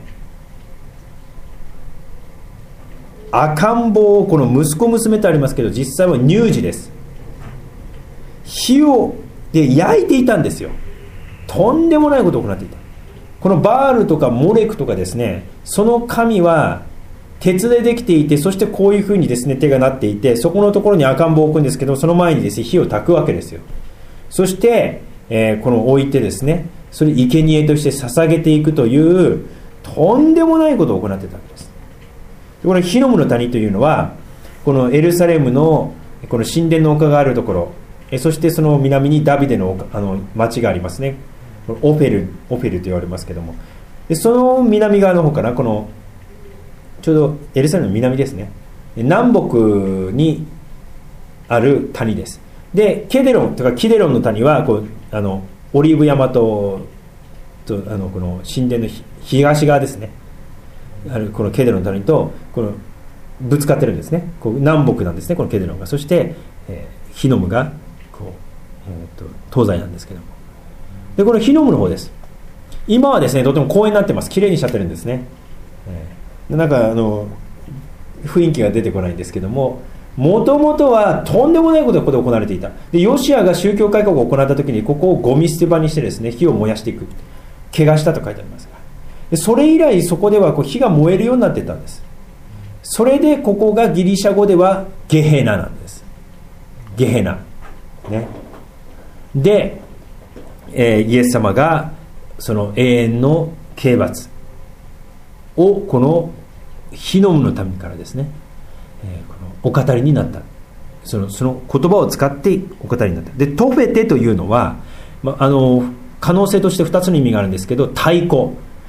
赤ん坊を、この息子娘とありますけど実際は乳児です、火をで焼いていたんですよ。とんでもないことを行っていた。このバールとかモレクとかですね、その神は鉄でできていて、そしてこういうふうにですね手がなっていて、そこのところに赤ん坊を置くんですけど、その前にですね火を焚くわけですよ。そして、この置いてですね、それ生贄として捧げていくというとんでもないことを行っていたわけです。このヒノムの谷というのは、このエルサレムのこの神殿の丘があるところ、そしてその南にダビデの町がありますね。オフェルと言われますけども、でその南側の方かな、このちょうどエルサレムの南ですね、南北にある谷です。でケデロンとかキデロンの谷はこうオリーブ山とこの神殿の東側ですね、このケデロンの谷とこのぶつかってるんですね。こう南北なんですね、このケデロンが。そして、ヒノムがこう、東西なんですけども、でこのヒノムの方です。今はですねとても公園になってます。きれいにしちゃってるんですね。なんか雰囲気が出てこないんですけども、もともとはとんでもないことがここで行われていた。でヨシアが宗教改革を行った時にここをゴミ捨て場にしてですね、火を燃やしていく、怪我したと書いてありますが、でそれ以来そこではこう火が燃えるようになっていったんです。それでここがギリシャ語ではゲヘナなんです。ゲヘナ、ね、で、イエス様がその永遠の刑罰をこのヒノムの民からですね、このお語りになった。その言葉を使ってお語りになった。でトフェテというのは、可能性として2つの意味があるんですけど、太鼓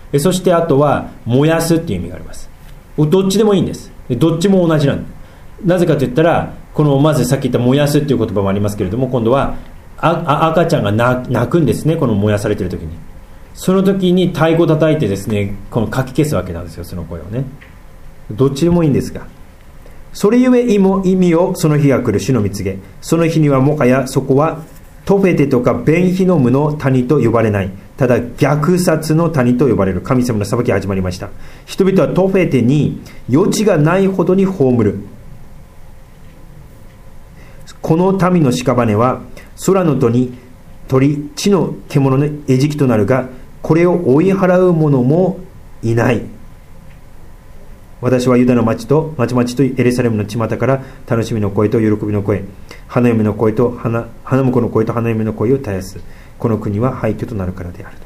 そしてあとは燃やすっていう意味があります。どっちでもいいんです。どっちも同じなんです。なぜかといったら、このまずさっき言った燃やすっていう言葉もありますけれども、今度は赤ちゃんが泣くんですね、この燃やされている時に。その時に太鼓叩いてですね、このかき消すわけなんですよ、その声をね。どっちでもいいんですが、それゆえ意味をその日が来る主の蜜げ、その日にはもはやそこはトフェテとかベンヒノムの谷と呼ばれない、ただ虐殺の谷と呼ばれる。神様の裁きが始まりました。人々はトフェテに余地がないほどに葬る。この民の屍は空の鳥、地の獣の餌食となるが、これを追い払う者もいない。私はユダの町と町々とエルサレムの巷から楽しみの声と喜びの声、花嫁の声と花婿の声と花嫁の声を絶やす。この国は廃墟となるからである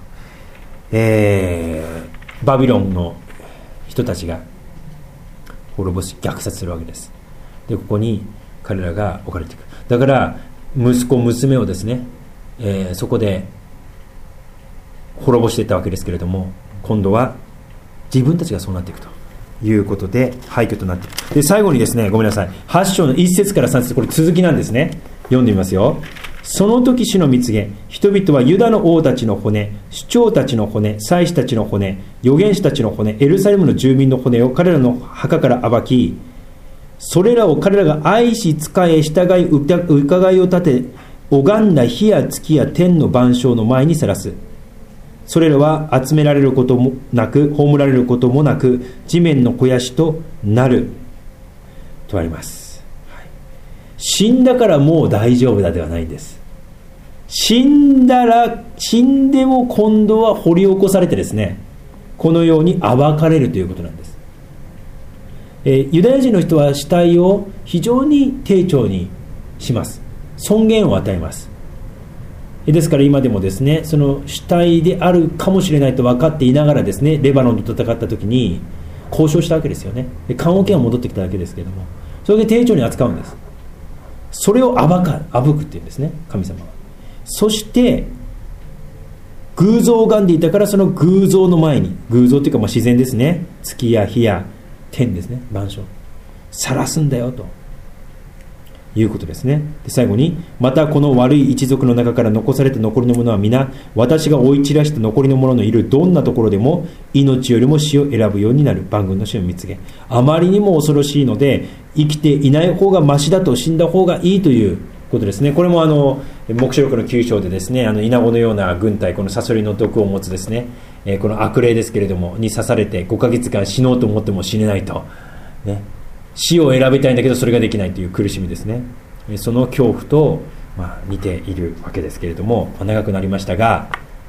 と。バビロンの人たちが滅ぼし虐殺するわけです。でここに彼らが置かれていく。だから息子娘をですね、そこで滅ぼしていったわけですけれども、今度は自分たちがそうなっていくということで廃墟となっている。で最後にですね、ごめんなさい、8章の1節から3節、これ続きなんですね。読んでみますよ。その時主の蜜げ、人々はユダの王たちの骨、首長たちの骨、祭司たちの骨、預言者たちの骨、エルサレムの住民の骨を彼らの墓から暴き、それらを彼らが愛し仕え従い伺いを立て拝んだ日や月や天の万象の前にさらす。それらは集められることもなく、葬られることもなく、地面の肥やしとなるとあります、はい。死んだからもう大丈夫だではないんです。死んでも今度は掘り起こされてですね、このように暴かれるということなんです。ユダヤ人の人は死体を非常に丁重にします。尊厳を与えます。ですから今でもですね、その死体であるかもしれないと分かっていながらですね、レバノンと戦った時に交渉したわけですよね。で棺桶が戻ってきたわけですけれども、それで丁重に扱うんです。それを暴くっていうんですね、神様は。そして偶像を拝んでいたから、その偶像の前に、偶像というか自然ですね、月や日や天ですね、万象晒すんだよということですね。で最後に、またこの悪い一族の中から残された残りの者は皆、私が追い散らした残りの者のいるどんなところでも命よりも死を選ぶようになる。万軍の主の蜜げ、あまりにも恐ろしいので生きていない方がましだと、死んだ方がいいということですね。これも黙示録の9章でですね、イナゴのような軍隊、このサソリの毒を持つですね、この悪霊ですけれどもに刺されて5ヶ月間死のうと思っても死ねないと、ね、死を選びたいんだけどそれができないという苦しみですね。その恐怖と、似ているわけですけれども、長くなりましたが、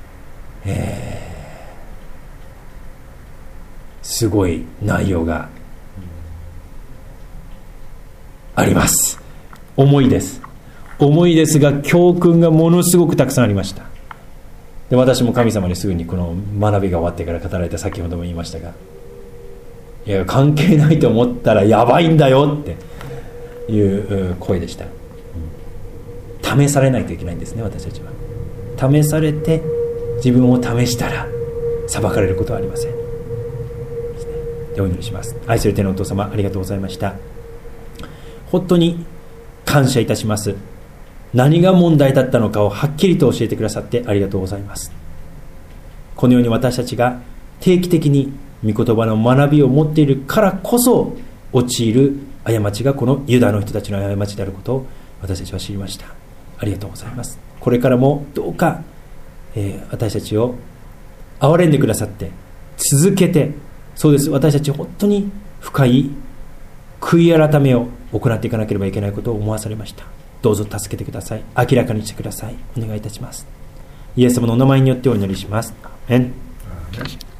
すごい内容があります。重いですが教訓がものすごくたくさんありました。で私も神様にすぐにこの学びが終わってから語られた、先ほども言いましたが、いや関係ないと思ったらやばいんだよっていう声でした。試されないといけないんですね。私たちは試されて、自分を試したら裁かれることはありません。でお祈りします。愛する天のお父様、ありがとうございました。本当に感謝いたします。何が問題だったのかをはっきりと教えてくださってありがとうございます。このように私たちが定期的に御言葉の学びを持っているからこそ陥る過ちが、このユダの人たちの過ちであることを私たちは知りました。ありがとうございます。これからもどうか、私たちを憐れんでくださって、続けて、そうです、私たち本当に深い悔い改めを行っていかなければいけないことを思わされました。どうぞ助けてください。明らかにしてください。お願いいたします。イエス様のお名前によってお祈りします。アーメン。